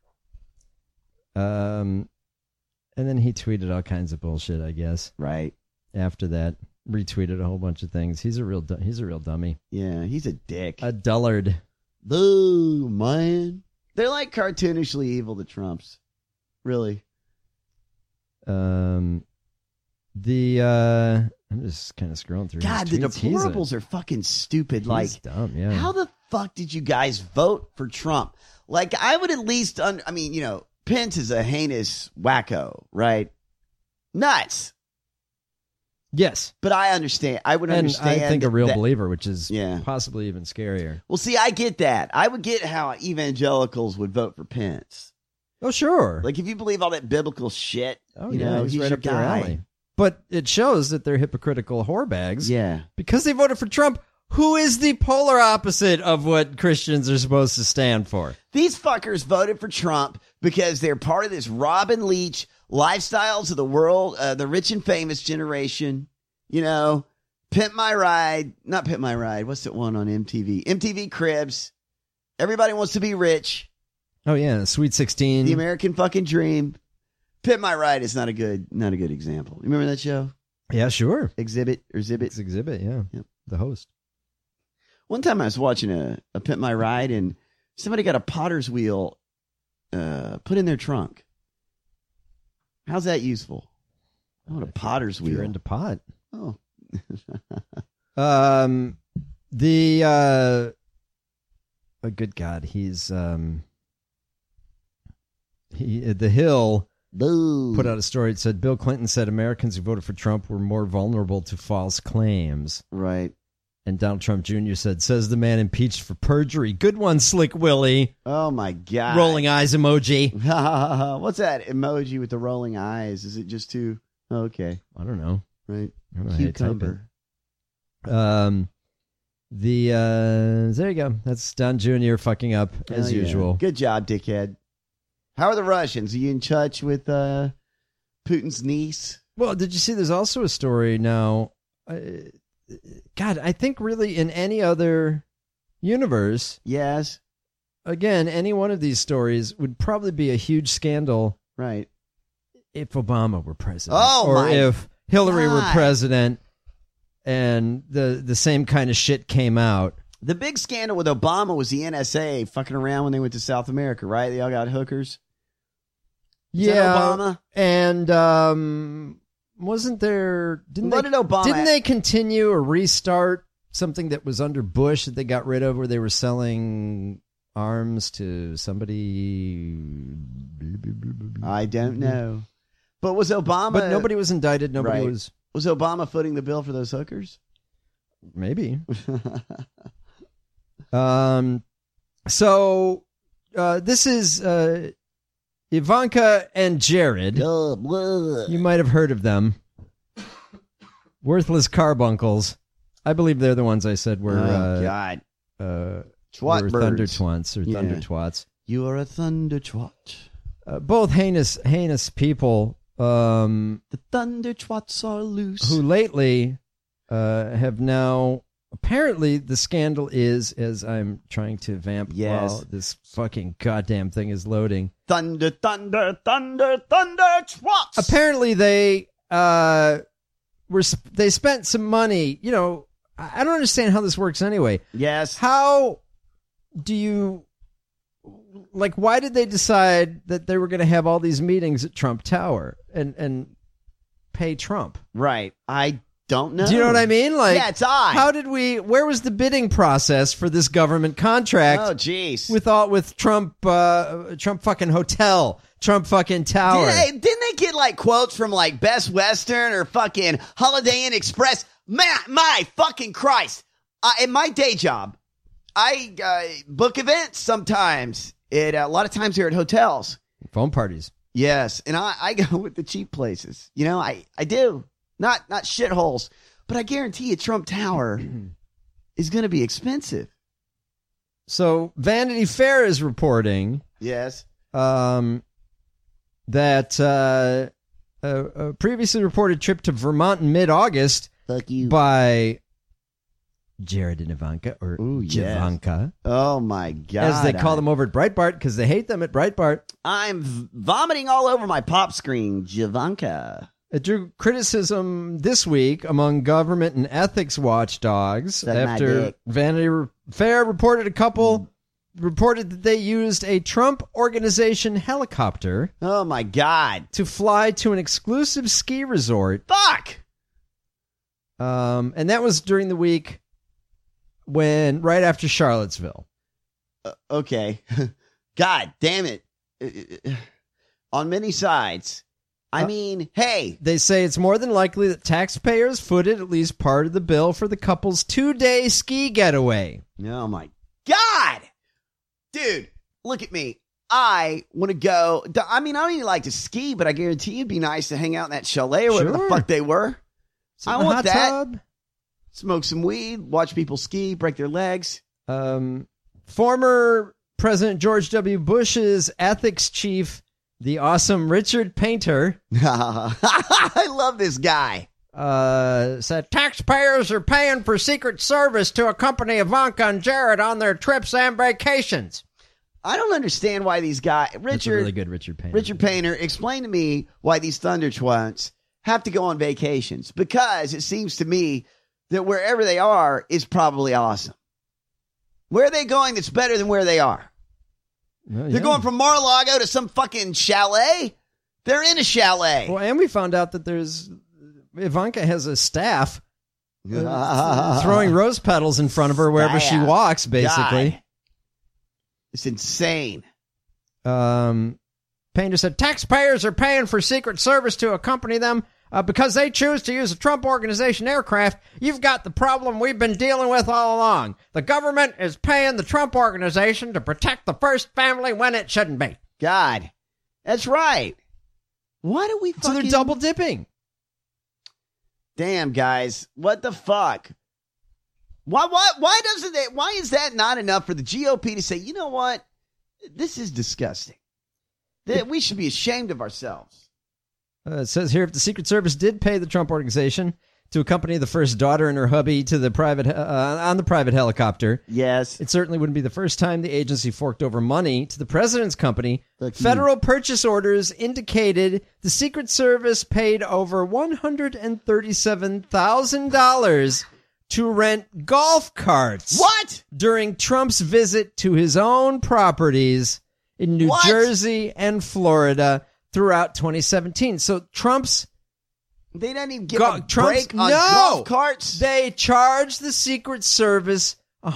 And then he tweeted all kinds of bullshit, I guess. Right. After that, retweeted a whole bunch of things. He's a real dummy. Yeah, he's a dick. A dullard. Boo, man. They're like cartoonishly evil, the Trumps. Really. I'm just kind of scrolling through. God, the deplorables are fucking stupid. He's dumb, yeah. How the fuck did you guys vote for Trump? Like, I would at least, Pence is a heinous wacko, right? Nuts. Yes. But I understand. I would understand. I think a real believer, which is possibly even scarier. Well, see, I get that. I would get how evangelicals would vote for Pence. Oh, sure. Like, if you believe all that biblical shit, he's right your up their guy. alley. But it shows that they're hypocritical whorebags. Yeah. Because they voted for Trump, who is the polar opposite of what Christians are supposed to stand for. These fuckers voted for Trump because they're part of this Robin Leach lifestyles of the world, the rich and famous generation. Pimp My Ride. Not Pimp My Ride. What's that one on MTV? MTV Cribs. Everybody wants to be rich. Oh, yeah. Sweet 16. The American fucking dream. Pimp My Ride is not a good example. You remember that show? Yeah, sure. Exhibit or Zibbit? It's Exhibit, yeah. Yep. The host. One time I was watching a Pimp My Ride and somebody got a potter's wheel put in their trunk. How's that useful? I want a potter's wheel. You're into pot. Oh. Good God, he's The Hill put out a story. It said Bill Clinton said Americans who voted for Trump were more vulnerable to false claims. Right. And Donald Trump Jr. says the man impeached for perjury. Good one, Slick Willie. Oh, my God. Rolling eyes emoji. What's that emoji with the rolling eyes? Is it just too... Okay. I don't know. Right. I don't know Cucumber. There you go. That's Don Jr. fucking up as usual. Good job, dickhead. How are the Russians? Are you in touch with Putin's niece? Well, did you see there's also a story now... God, I think really in any other universe... Yes. Again, any one of these stories would probably be a huge scandal. Right. If Obama were president. Oh, or my if Hillary God. were president and the same kind of shit came out. The big scandal with Obama was the NSA fucking around when they went to South America, right? They all got hookers. Is that Obama? And wasn't there... Didn't they continue or restart something that was under Bush that they got rid of where they were selling arms to somebody? I don't know. But was Obama... But nobody was indicted. Nobody Right. was... Was Obama footing the bill for those hookers? Maybe. So this is Ivanka and Jared. You might have heard of them. Worthless carbuncles. I believe they're the ones I said were God. were Twat thunder birds. twants or thunder twats. You are a thunder twat. Both heinous people. The thunder twats are loose. Who lately have now... Apparently, the scandal is, as I'm trying to vamp while this fucking goddamn thing is loading. Thunder, thunder, thunder, thunder twats. Apparently, they spent some money. You know, I don't understand how this works anyway. Yes. How do you... Like, why did they decide that they were going to have all these meetings at Trump Tower and pay Trump? Right. I don't know. Do you know what I mean? Like, yeah, it's odd. How did where was the bidding process for this government contract? Oh, jeez. With Trump fucking hotel, Trump fucking tower. Didn't they get like quotes from like Best Western or fucking Holiday Inn Express? My fucking Christ. In my day job, I book events sometimes. A lot of times here at hotels. Phone parties. Yes. And I go with the cheap places. You know, I do. Not shitholes. But I guarantee you Trump Tower is going to be expensive. So Vanity Fair is reporting. Yes. That a previously reported trip to Vermont in mid-August by Jared and Ivanka, or yes. Javanka. Oh, my God. As they call them over at Breitbart, because they hate them at Breitbart. I'm vomiting all over my pop screen, Javanka. It drew criticism this week among government and ethics watchdogs after Vanity Fair reported that they used a Trump Organization helicopter. Oh, my God. To fly to an exclusive ski resort. Fuck! And that was during the week right after Charlottesville. Okay. God damn it. On many sides. I mean, hey. They say it's more than likely that taxpayers footed at least part of the bill for the couple's 2-day ski getaway. Oh, my God. Dude, look at me. I want to go. I mean, I don't even like to ski, but I guarantee it'd be nice to hang out in that chalet or whatever the fuck they were. I want that. Tub. Smoke some weed, watch people ski, break their legs. Former President George W. Bush's ethics chief, the awesome Richard Painter. I love this guy. Said taxpayers are paying for Secret Service to accompany Ivanka and Jared on their trips and vacations. I don't understand why these guys... That's a really good Richard Painter. Richard Painter, explain to me why these Thunder Twats have to go on vacations. Because it seems to me that wherever they are is probably awesome. Where are they going that's better than where they are? They're going from Mar-a-Lago to some fucking chalet? They're in a chalet. Well, and we found out that Ivanka has a staff throwing rose petals in front of her wherever she walks, basically. God. It's insane. Painter said taxpayers are paying for Secret Service to accompany them because they choose to use a Trump Organization aircraft. You've got the problem we've been dealing with all along. The government is paying the Trump Organization to protect the first family when it shouldn't be. God, that's right. Why do we fucking... So they're double dipping. Damn, guys. What the fuck? Why is that not enough for the GOP to say, you know what? This is disgusting. We should be ashamed of ourselves. It says here, if the Secret Service did pay the Trump Organization to accompany the first daughter and her hubby to the on the private helicopter, yes, it certainly wouldn't be the first time the agency forked over money to the president's company. Federal purchase orders indicated the Secret Service paid over $137,000 to rent golf carts. What? During Trump's visit to his own properties in New Jersey and Florida throughout 2017. So Trump's... They don't even give a break on golf carts? They charged the Secret Service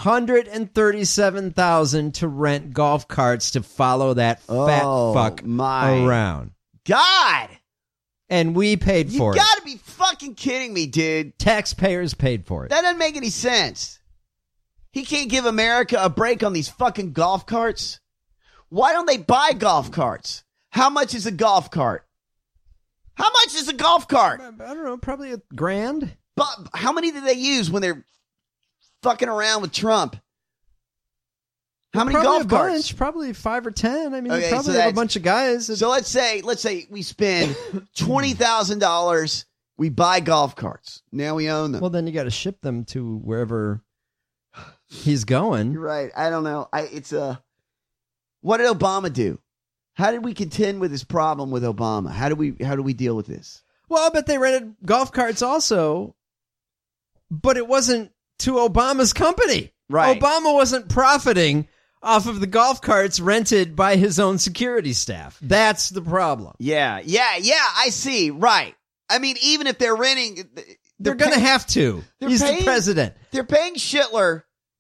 $137,000 to rent golf carts to follow that fat fuck around. God! And we paid for it. You gotta be fucking kidding me, dude. Taxpayers paid for it. That doesn't make any sense. He can't give America a break on these fucking golf carts? Why don't they buy golf carts? How much is a golf cart? How much is a golf cart? I don't know, probably $1,000. But how many do they use when they're fucking around with Trump? How many golf carts? Probably 5 or 10. I mean, you probably have a bunch of guys. So let's say we spend $20,000. We buy golf carts. Now we own them. Well, then you got to ship them to wherever he's going. You're right. I don't know. What did Obama do? How did we contend with this problem with Obama? How do we deal with this? Well, I bet they rented golf carts also, but it wasn't to Obama's company. Right. Obama wasn't profiting off of the golf carts rented by his own security staff. That's the problem. Yeah, I see. Right. I mean, even if they're renting... They're going to have to. He's the president. They're paying Schittler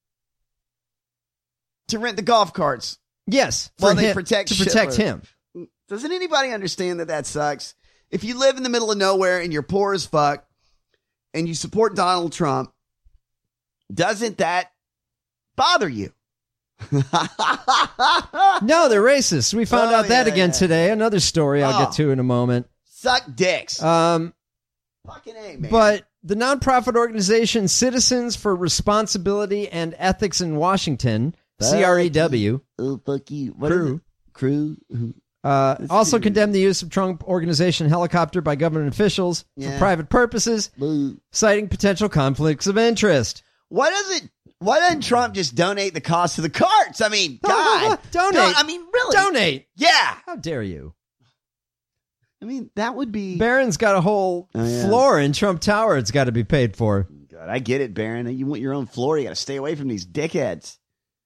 to rent the golf carts. Yes. While they protect him. Doesn't anybody understand that sucks? If you live in the middle of nowhere and you're poor as fuck and you support Donald Trump, doesn't that bother you? No, they're racist. We found out that again today. Another story I'll get to in a moment. Suck dicks. Fucking A, man. But the nonprofit organization Citizens for Responsibility and Ethics in Washington, CREW, fuck you. What is it? Crew. Also condemned the use of Trump Organization helicopter by government officials for private purposes, citing potential conflicts of interest. Why doesn't Trump just donate the cost of the carts? I mean, God. Donate. No, I mean, really. Donate. Yeah. How dare you? I mean, that would be... Barron's got a whole floor in Trump Tower. It's got to be paid for. God, I get it, Barron. You want your own floor. You got to stay away from these dickheads.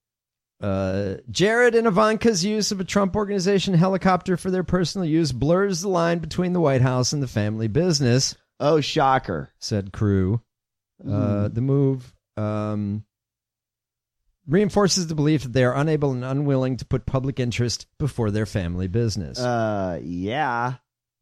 Jared and Ivanka's use of a Trump Organization helicopter for their personal use blurs the line between the White House and the family business. Oh, shocker, said Crew. The move reinforces the belief that they are unable and unwilling to put public interest before their family business. Yeah.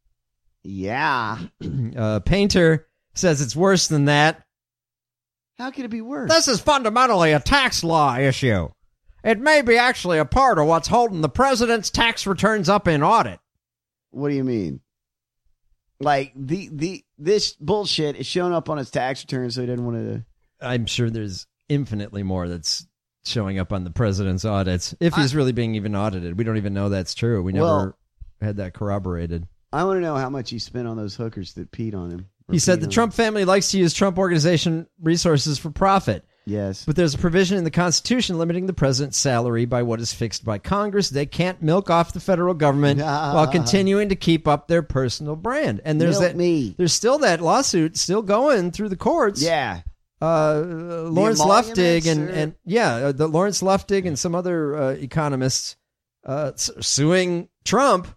Painter says it's worse than that. How could it be worse? This is fundamentally a tax law issue. It may be actually a part of what's holding the president's tax returns up in audit. What do you mean? Like this bullshit is showing up on his tax return, so he didn't want to. I'm sure there's infinitely more that's showing up on the president's audits. If he's really being even audited, we don't even know that's true. We never had that corroborated. I want to know how much he spent on those hookers that peed on him. He said the Trump family likes to use Trump Organization resources for profit. Yes. But there's a provision in the Constitution limiting the president's salary by what is fixed by Congress. They can't milk off the federal government while continuing to keep up their personal brand. And there's there's still that lawsuit still going through the courts. Yeah. Lawrence Luftig the Lawrence Luftig and some other economists suing Trump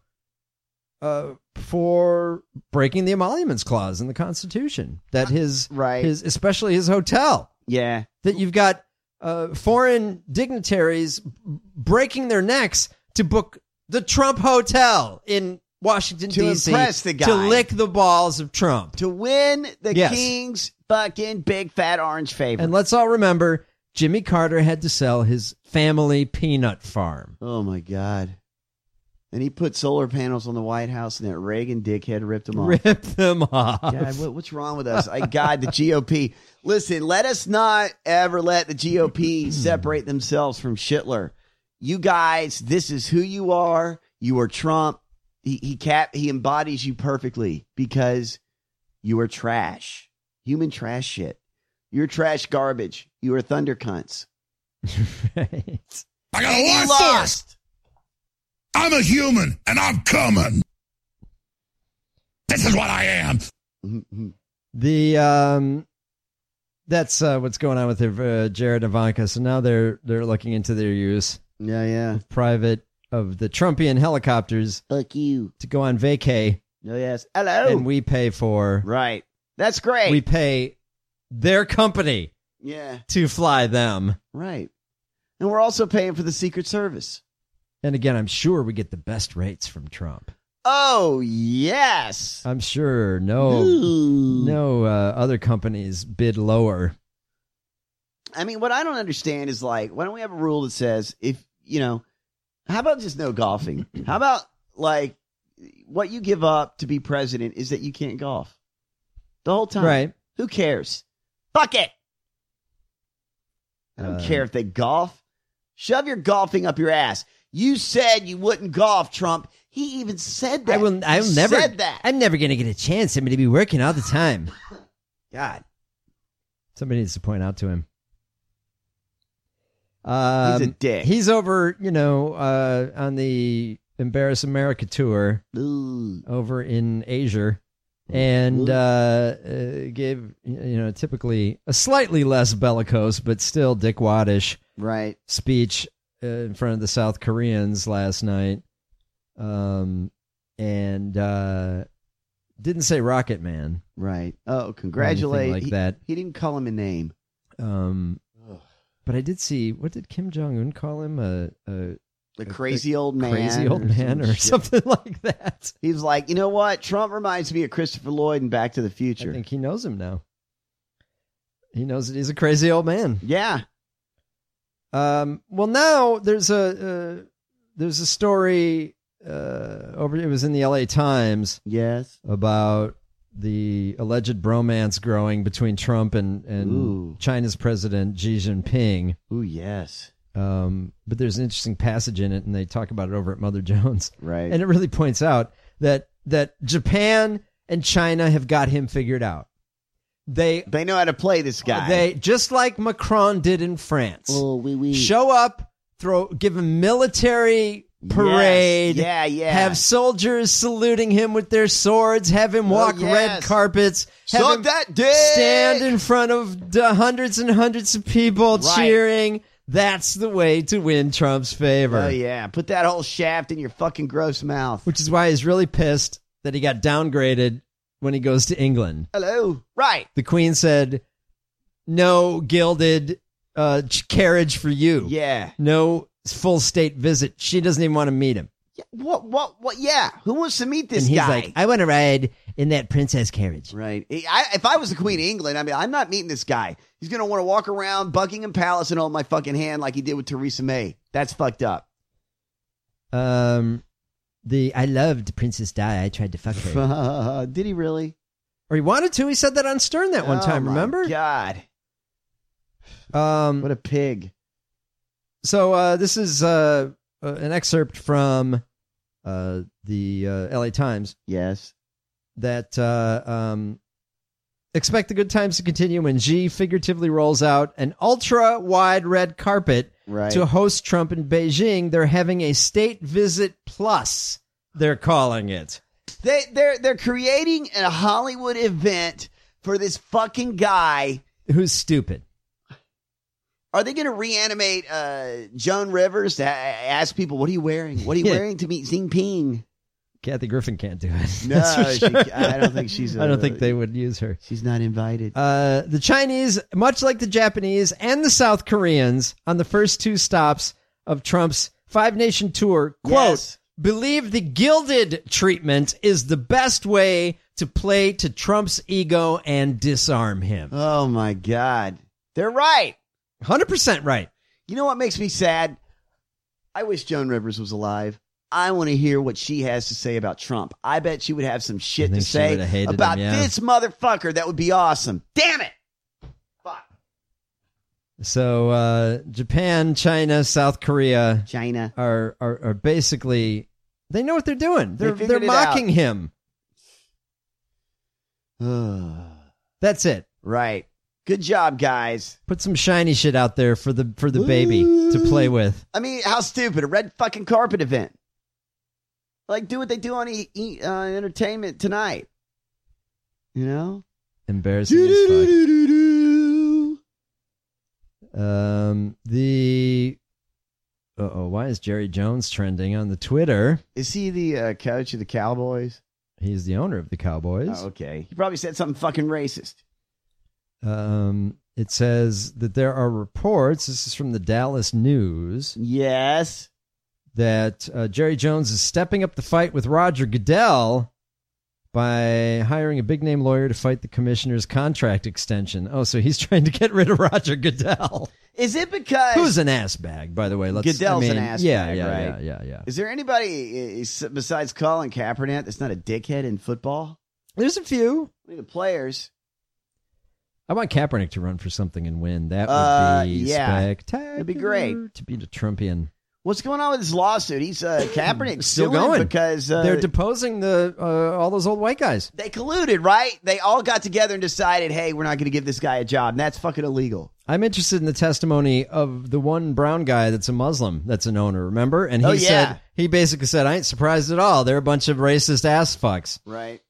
for breaking the emoluments clause in the Constitution. That his especially his hotel. Yeah. That you've got foreign dignitaries breaking their necks to book the Trump Hotel in Washington, D.C. impress the guy. To lick the balls of Trump. To win the king's fucking big fat orange favor. And let's all remember, Jimmy Carter had to sell his family peanut farm. Oh, my God. And he put solar panels on the White House, and that Reagan dickhead ripped them off. God, what's wrong with us? God, the GOP. Listen, let us not ever let the GOP separate themselves from Schittler. You guys, this is who you are. You are Trump. He embodies you perfectly because you are trash. Human trash shit. You're trash garbage. You are thunder cunts. Right. I got a life force. I'm a human, and I'm coming. This is what I am. That's what's going on with Jared and Ivanka. So now they're looking into their use. Yeah. Of the Trumpian helicopters. Fuck you. To go on vacay. Oh, yes. Hello. And we pay for. Right. That's great. We pay their company. Yeah. To fly them. Right. And we're also paying for the Secret Service. And again, I'm sure we get the best rates from Trump. Oh, yes. I'm sure no other companies bid lower. I mean, what I don't understand is why don't we have a rule that says how about just no golfing? How about what you give up to be president is that you can't golf the whole time. Right. Who cares? Fuck it. I don't care if they golf. Shove your golfing up your ass. You said you wouldn't golf, Trump. He even said that. I'm never going to get a chance. I'm going to be working all the time. God. Somebody needs to point out to him. He's a dick. He's over, on the Embarrass America tour over in Asia. And gave, typically a slightly less bellicose, but still dickwaddish speech in front of the South Koreans last night. And didn't say Rocket Man. Right. Oh, congratulate. Like that. He didn't call him a name. But I did see, what did Kim Jong-un call him? The crazy old man. Crazy old man or something like that. He's like, you know what? Trump reminds me of Christopher Lloyd in Back to the Future. I think he knows him now. He knows that he's a crazy old man. Yeah. Well, now there's a story it was in the LA Times. Yes. About the alleged bromance growing between Trump and China's president Xi Jinping. Ooh, yes. But there's an interesting passage in it, and they talk about it over at Mother Jones. Right. And it really points out that Japan and China have got him figured out. They know how to play this guy. They just like Macron did in France. Show up, give a military parade. Yes. Yeah. Have soldiers saluting him with their swords. Have him walk red carpets. Have Suck him that dick! stand in front of hundreds and hundreds of people cheering. That's the way to win Trump's favor. Oh, yeah. Put that whole shaft in your fucking gross mouth. Which is why he's really pissed that he got downgraded when he goes to England. Hello. Right. The Queen said, no gilded carriage for you. Yeah. No full state visit. She doesn't even want to meet him. Yeah, what? Yeah. Who wants to meet this and he's guy? like, I want to ride in that princess carriage. Right. If I was the Queen of England, I'm not meeting this guy. He's going to want to walk around Buckingham Palace and hold my fucking hand like he did with Theresa May. That's fucked up. I loved Princess Di. I tried to fuck her. Did he really? Or he wanted to. He said that on Stern that one time, remember? God. What a pig. So this is an excerpt from the LA Times. Yes. That expect the good times to continue when Xi figuratively rolls out an ultra-wide red carpet to host Trump in Beijing. They're having a state visit plus, they're calling it. They're creating a Hollywood event for this fucking guy. Who's stupid. Are they going to reanimate Joan Rivers to ask people, what are you wearing? What are you wearing to meet Xi Jinping? Kathy Griffin can't do it. No, I don't think she's. I don't think they would use her. She's not invited. The Chinese, much like the Japanese and the South Koreans, on the first two stops of Trump's 5-nation tour, quote, believe the gilded treatment is the best way to play to Trump's ego and disarm him. Oh my God, they're right. 100% right. You know what makes me sad? I wish Joan Rivers was alive. I want to hear what she has to say about Trump. I bet she would have some shit to say about this motherfucker. That would be awesome. Damn it. Fuck. So Japan, China, South Korea, China are basically, they know what they're doing. They're mocking him. That's it. Right. Good job, guys. Put some shiny shit out there for the baby to play with. I mean, how stupid. A red fucking carpet event. Like, do what they do on Entertainment Tonight. You know? Embarrassing as fuck. Why is Jerry Jones trending on the Twitter? Is he the coach of the Cowboys? He's the owner of the Cowboys. Oh, okay. He probably said something fucking racist. It says that there are reports, this is from the Dallas News. Yes. That Jerry Jones is stepping up the fight with Roger Goodell by hiring a big-name lawyer to fight the commissioner's contract extension. Oh, so he's trying to get rid of Roger Goodell. Is it because... Who's an ass bag, by the way? Goodell's an ass bag, right? Yeah. Is there anybody besides Colin Kaepernick that's not a dickhead in football? There's a few. I mean, the players... I want Kaepernick to run for something and win. That would be spectacular. It'd be great. To be the Trumpian. What's going on with his lawsuit? He's Kaepernick's still going because they're deposing all those old white guys. They colluded, right? They all got together and decided, hey, we're not going to give this guy a job. And that's fucking illegal. I'm interested in the testimony of the one brown guy that's a Muslim that's an owner, remember? And he basically said, I ain't surprised at all. They're a bunch of racist ass fucks. Right.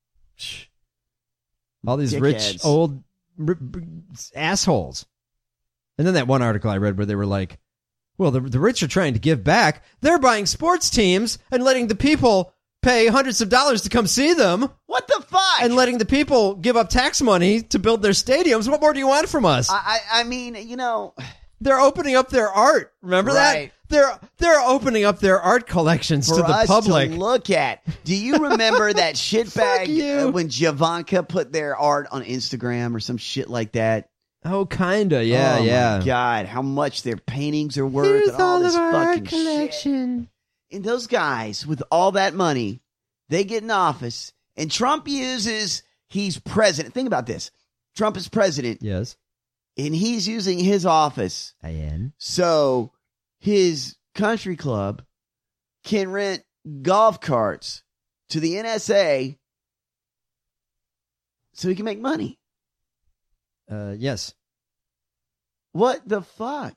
All these rich old assholes. And then that one article I read where they were like, well, the rich are trying to give back. They're buying sports teams and letting the people pay hundreds of dollars to come see them. What the fuck? And letting the people give up tax money to build their stadiums. What more do you want from us? I mean, you know, they're opening up their art. Remember that? They're opening up their art collections to the public. To look at. Do you remember that shitbag when Javanka put their art on Instagram or some shit like that? Oh, kinda, yeah, yeah. My God, how much their paintings are worth. Here's and all this of our fucking art collection. Shit. And those guys with all that money, they get in office, and Trump he's president. Think about this. Trump is president. Yes. And he's using his office. I am. So his country club can rent golf carts to the NSA so he can make money. Yes. What the fuck?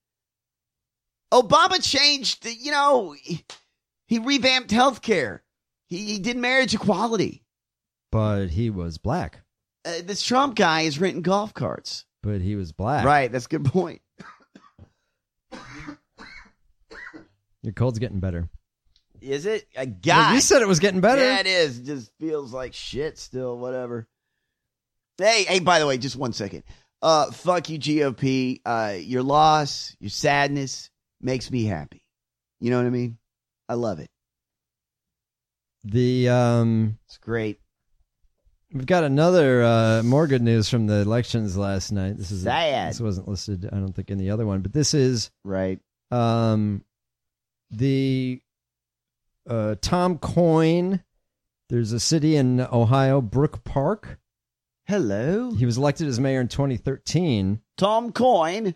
Obama changed, he revamped healthcare. He did marriage equality. But he was black. This Trump guy is renting golf carts. But he was black. Right, that's a good point. Your cold's getting better. Is it? Well, you said it was getting better. Yeah, it is. It just feels like shit still, whatever. Hey, by the way, just 1 second. Fuck you, GOP. Your loss, your sadness makes me happy. You know what I mean? I love it. It's great. We've got another more good news from the elections last night. This is sad. This wasn't listed, I don't think, in the other one, but this is right. The Tom Coyne. There's a city in Ohio, Brook Park. Hello. He was elected as mayor in 2013. Tom Coyne.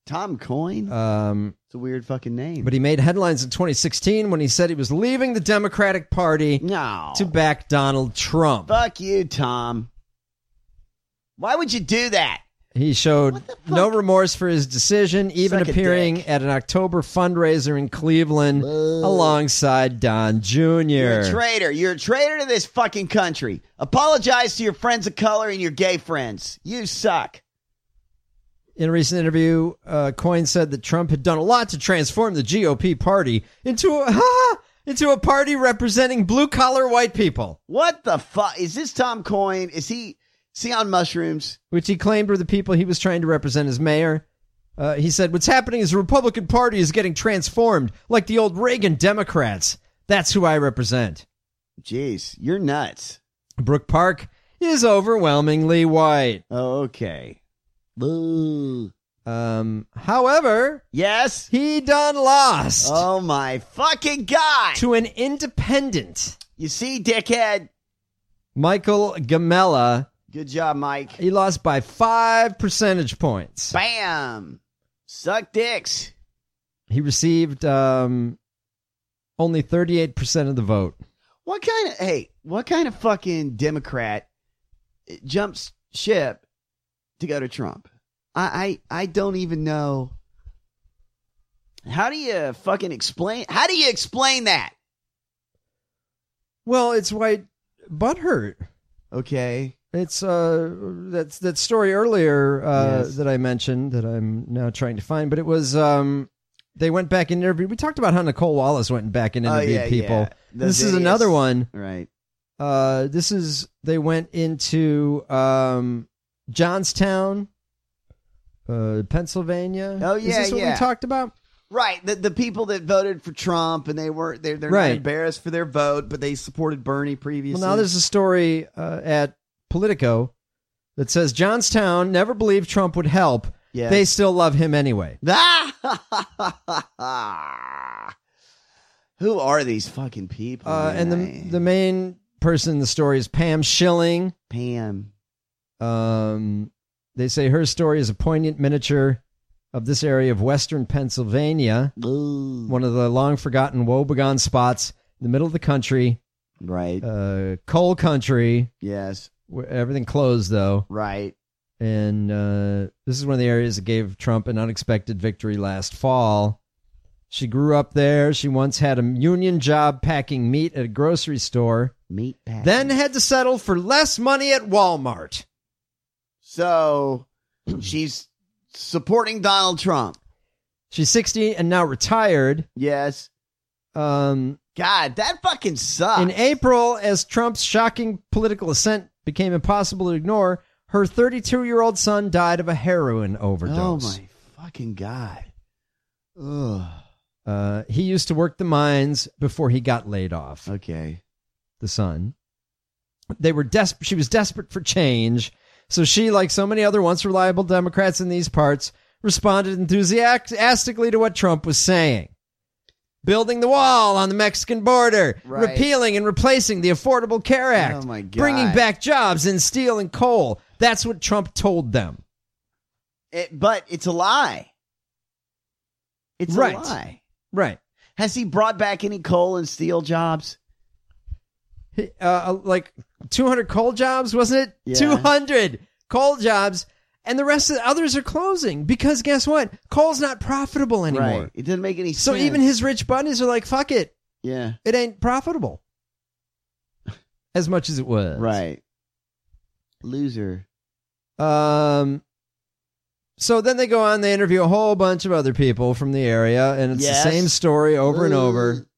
It's a weird fucking name. But he made headlines in 2016 when he said he was leaving the Democratic Party to back Donald Trump. Fuck you, Tom. Why would you do that? He showed no remorse for his decision, even Suck a appearing dick. at an October fundraiser in Cleveland alongside Don Jr. You're a traitor. You're a traitor to this fucking country. Apologize to your friends of color and your gay friends. You suck. In a recent interview, Coyne said that Trump had done a lot to transform the GOP party into a party representing blue-collar white people. What the fuck? Is this Tom Coyne? Is he on mushrooms? Which he claimed were the people he was trying to represent as mayor. He said, what's happening is the Republican Party is getting transformed like the old Reagan Democrats. That's who I represent. Jeez, you're nuts. Brook Park is overwhelmingly white. Oh, okay. However, yes, he done lost. Oh my fucking God. To an independent. You see, dickhead? Michael Gamella. Good job, Mike. He lost by 5 percentage points. Bam. Suck dicks. He received only 38% of the vote. What kind of fucking Democrat jumps ship to go to Trump? I don't even know. How do you fucking explain? How do you explain that? Well, it's white butthurt. Okay. It's that story earlier that I mentioned that I'm now trying to find, but it was they went back and interviewed. We talked about how Nicole Wallace went back and interviewed people. Yeah. This is another one. Right. They went into Johnstown, Pennsylvania. Oh yeah, is this what we talked about? Right, the people that voted for Trump and they're not embarrassed for their vote, but they supported Bernie previously. Well, now there's a story at Politico that says Johnstown never believed Trump would help. Yes. They still love him anyway. Who are these fucking people? And the main person in the story is Pam Schilling. Pam. They say her story is a poignant miniature of this area of western Pennsylvania, one of the long-forgotten woebegone spots in the middle of the country. Right. Coal country. Yes. Where everything closed, though. Right. And this is one of the areas that gave Trump an unexpected victory last fall. She grew up there. She once had a union job packing meat at a grocery store. Meat packing. Then had to settle for less money at Walmart. So she's supporting Donald Trump. She's 60 and now retired. Yes. God, that fucking sucks. In April, as Trump's shocking political ascent became impossible to ignore, her 32-year-old son died of a heroin overdose. Oh, my fucking God. Ugh. He used to work the mines before he got laid off. Okay. The son. She was desperate for change. So she, like so many other once reliable Democrats in these parts, responded enthusiastically to what Trump was saying. Building the wall on the Mexican border, right. Repealing and replacing the Affordable Care Act, oh my God. Bringing back jobs in steel and coal. That's what Trump told them. But it's a lie. It's a lie. Right. Has he brought back any coal and steel jobs? Like 200 coal jobs, wasn't it? Yeah. 200 coal jobs. And the rest of the others are closing because guess what? Coal's not profitable anymore. Right. It doesn't make any sense. So even his rich buddies are like, fuck it. Yeah. It ain't profitable. As much as it was. Right. Loser. So then they go on, they interview a whole bunch of other people from the area, and it's the same story over and over.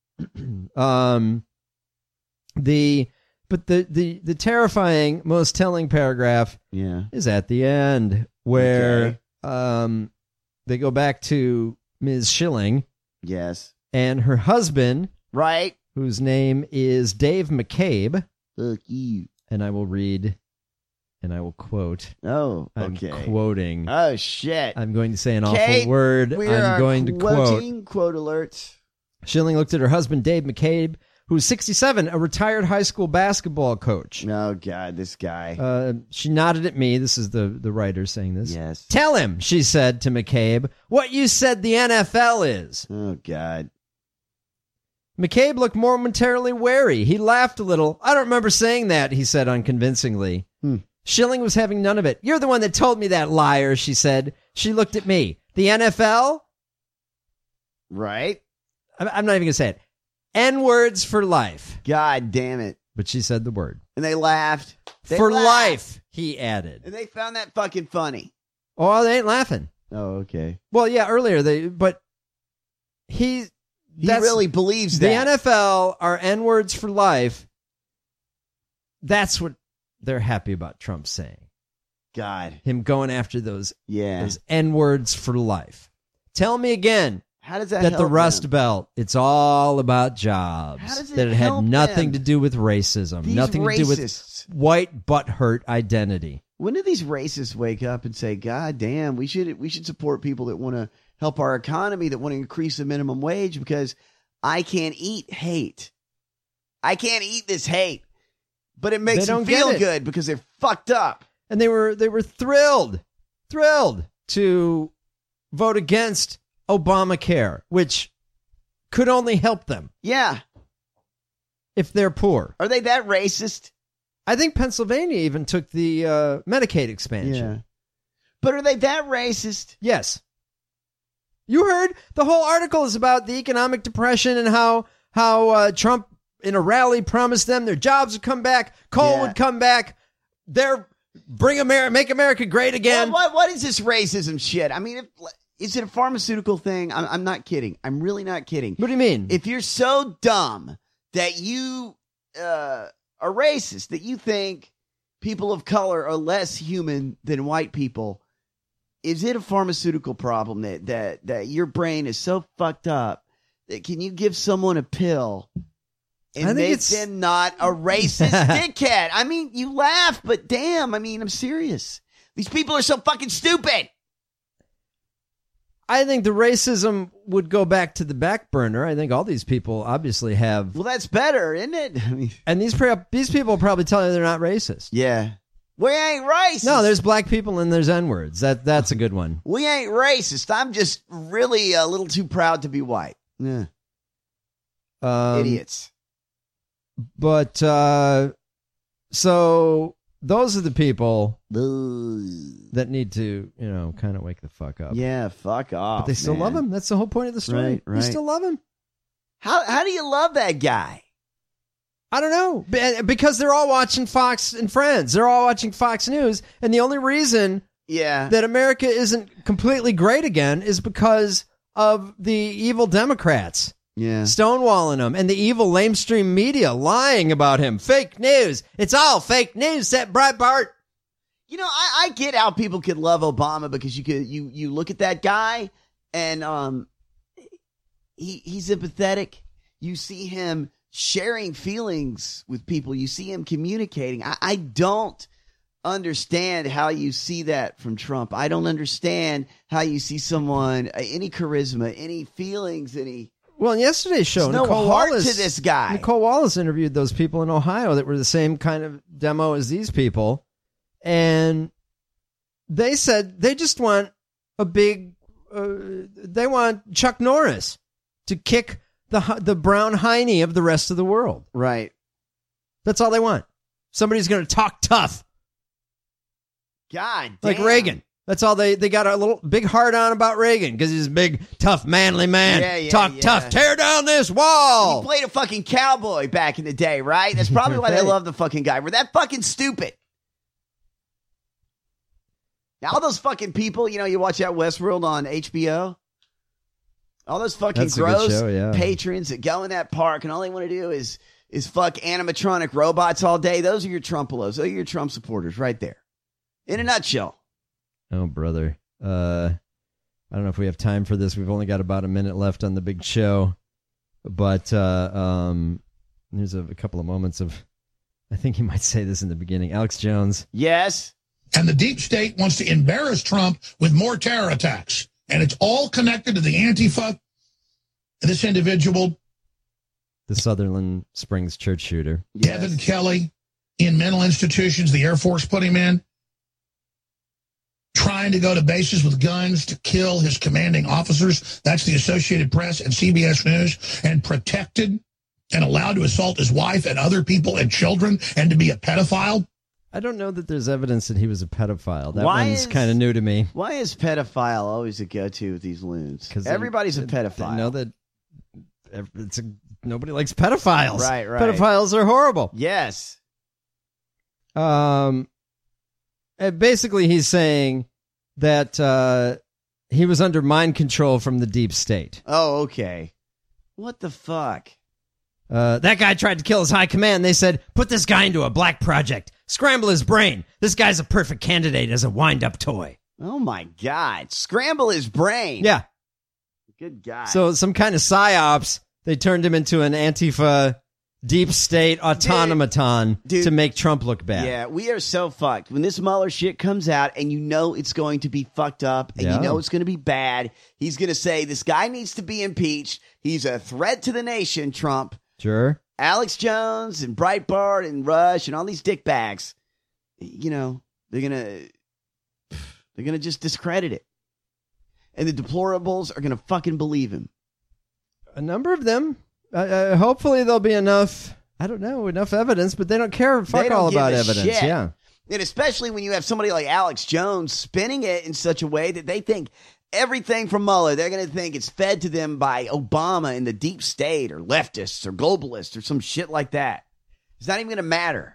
The terrifying, most telling paragraph is at the end where they go back to Ms. Schilling. Yes. And her husband. Right. Whose name is Dave McCabe. Fuck you. And I will read and I will quote. Oh, okay. I'm quoting. Oh, shit. I'm going to say an Kate, awful word. I'm going to quote. Quote alert. Schilling looked at her husband, Dave McCabe, who's 67, a retired high school basketball coach. Oh, God, this guy. She nodded at me. This is the writer saying this. Yes. Tell him, she said to McCabe, what you said the NFL is. Oh, God. McCabe looked momentarily wary. He laughed a little. I don't remember saying that, he said unconvincingly. Schilling was having none of it. You're the one that told me that, liar, she said. She looked at me. The NFL? Right. I'm not even going to say it. N-words for life. God damn it. But she said the word. And they laughed. For life, he added. And they found that fucking funny. Oh, they ain't laughing. Oh, okay. Well, yeah, earlier he really believes that. The NFL are N-words for life. That's what they're happy about Trump saying. God. Him going after those N-words for life. Tell me again. How does that that help the Rust them? Belt, it's all about jobs. How does it that it had help nothing them? to do with racism. These nothing to do with racists. white butthurt identity. When do these racists wake up and say, God damn, we should support people that want to help our economy, that want to increase the minimum wage, because I can't eat hate. I can't eat this hate. But it makes them feel good because they're fucked up. And they were thrilled to vote against Obamacare, which could only help them. Yeah. If they're poor. Are they that racist? I think Pennsylvania even took the Medicaid expansion. Yeah. But are they that racist? Yes. You heard the whole article is about the economic depression and how Trump in a rally promised them their jobs would come back, coal would come back, make America great again. What is this racism shit? I mean, is it a pharmaceutical thing? I'm not kidding. I'm really not kidding. What do you mean? If you're so dumb that you are racist, that you think people of color are less human than white people, is it a pharmaceutical problem that your brain is so fucked up that can you give someone a pill and make them not a racist dickhead? I mean, you laugh, but damn, I mean, I'm serious. These people are so fucking stupid. I think the racism would go back to the back burner. I think all these people obviously have. Well, that's better, isn't it? I mean, and these people probably tell you they're not racist. Yeah. We ain't racist. No, there's black people and there's N-words. That's a good one. We ain't racist. I'm just really a little too proud to be white. Yeah. Idiots. But, so those are the people that need to, kind of wake the fuck up. Yeah, fuck off. But they still love him. That's the whole point of the story. Right. You still love him. How do you love that guy? I don't know. Because they're all watching Fox and Friends. They're all watching Fox News. And the only reason that America isn't completely great again is because of the evil Democrats. Yeah. Stonewalling him and the evil lamestream media lying about him. Fake news. It's all fake news, that Breitbart. You know, I get how people could love Obama because you look at that guy and he's empathetic. You see him sharing feelings with people. You see him communicating. I don't understand how you see that from Trump. I don't understand how you see someone, any charisma, any feelings, any... Well, in yesterday's show, There's no heart to this guy. Nicole Wallace interviewed those people in Ohio that were the same kind of demo as these people. And they said they just want they want Chuck Norris to kick the brown hiney of the rest of the world. Right. That's all they want. Somebody's going to talk tough. God damn. Like Reagan. That's all they got a little big heart on about Reagan because he's a big, tough, manly man. Talk tough, tear down this wall. He played a fucking cowboy back in the day, right? That's probably why they love the fucking guy. We're that fucking stupid. Now, all those fucking people, you watch that Westworld on HBO? All those fucking gross patrons that go in that park and all they want to do is fuck animatronic robots all day. Those are your Trump-a-los. Those are your Trump supporters right there. In a nutshell. Oh, brother. I don't know if we have time for this. We've only got about a minute left on the big show. But there's a couple of moments of, I think he might say this in the beginning. Alex Jones. Yes. And the deep state wants to embarrass Trump with more terror attacks. And it's all connected to the Antifa, this individual. The Sutherland Springs church shooter. Kevin Kelly, in mental institutions, the Air Force put him in. Trying to go to bases with guns to kill his commanding officers. That's the Associated Press and CBS News. And protected and allowed to assault his wife and other people and children and to be a pedophile. I don't know that there's evidence that he was a pedophile. That one's kind of new to me. Why is pedophile always a go-to with these loons? Because everybody's a pedophile. They know that nobody likes pedophiles. Right. Pedophiles are horrible. Yes. Basically, he's saying that he was under mind control from the deep state. Oh, okay. What the fuck? That guy tried to kill his high command. They said, put this guy into a black project. Scramble his brain. This guy's a perfect candidate as a wind-up toy. Oh, my God. Scramble his brain. Yeah. Good guy. So some kind of psyops, they turned him into an Antifa deep state automaton to make Trump look bad. Yeah, we are so fucked. When this Mueller shit comes out and you know it's going to be fucked up and you know it's going to be bad, he's going to say, this guy needs to be impeached. He's a threat to the nation, Trump. Sure. Alex Jones and Breitbart and Rush and all these dickbags, they're gonna just discredit it. And the deplorables are going to fucking believe him. A number of them. Hopefully there'll be enough evidence, but they don't care fuck all about evidence. Shit. Yeah. And especially when you have somebody like Alex Jones spinning it in such a way that they think everything from Mueller, they're going to think it's fed to them by Obama and the deep state or leftists or globalists or some shit like that. It's not even going to matter.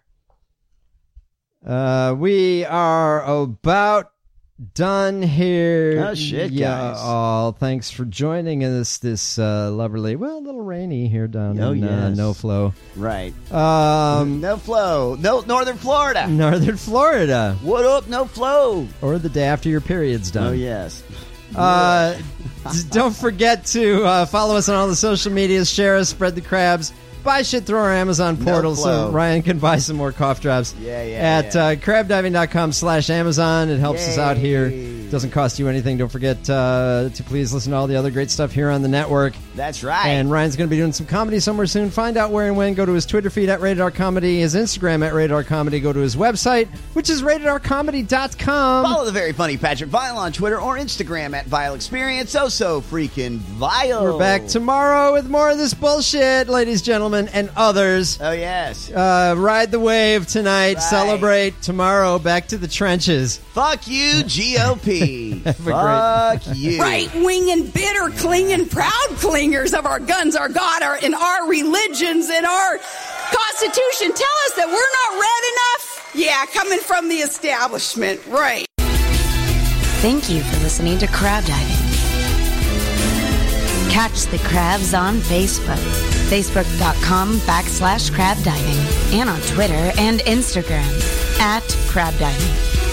We are about done here. Oh, shit, guys. All thanks for joining us this lovely, a little rainy here down in No Flow. Right. No Flow. No, Northern Florida. Northern Florida. What up, No Flow? Or the day after your period's done. Oh, yes. Don't forget to follow us on all the social medias, share us, spread the crabs. Buy shit through our Amazon portal so Ryan can buy some more cough drops. At crabdiving.com/Amazon. It helps us out here. Doesn't cost you anything. Don't forget to please listen to all the other great stuff here on the network. That's right. And Ryan's going to be doing some comedy somewhere soon. Find out where and when. Go to his Twitter feed at RatedRComedy, his Instagram at RatedRComedy. Go to his website, which is RatedRComedy.com. Follow the very funny Patrick Vile on Twitter or Instagram at Vile Experience. Oh, so freaking vile. We're back tomorrow with more of this bullshit, ladies, gentlemen, and others. Oh, yes. Ride the wave tonight. Right. Celebrate tomorrow. Back to the trenches. Fuck you, GOP. Fuck you. Right-wing and bitter, clinging, proud clingers of our guns, our God, and our religions and our Constitution tell us that we're not red enough? Yeah, coming from the establishment, right. Thank you for listening to Crab Diving. Catch the crabs on Facebook. Facebook.com/crabdiving. And on Twitter and Instagram @crabdiving.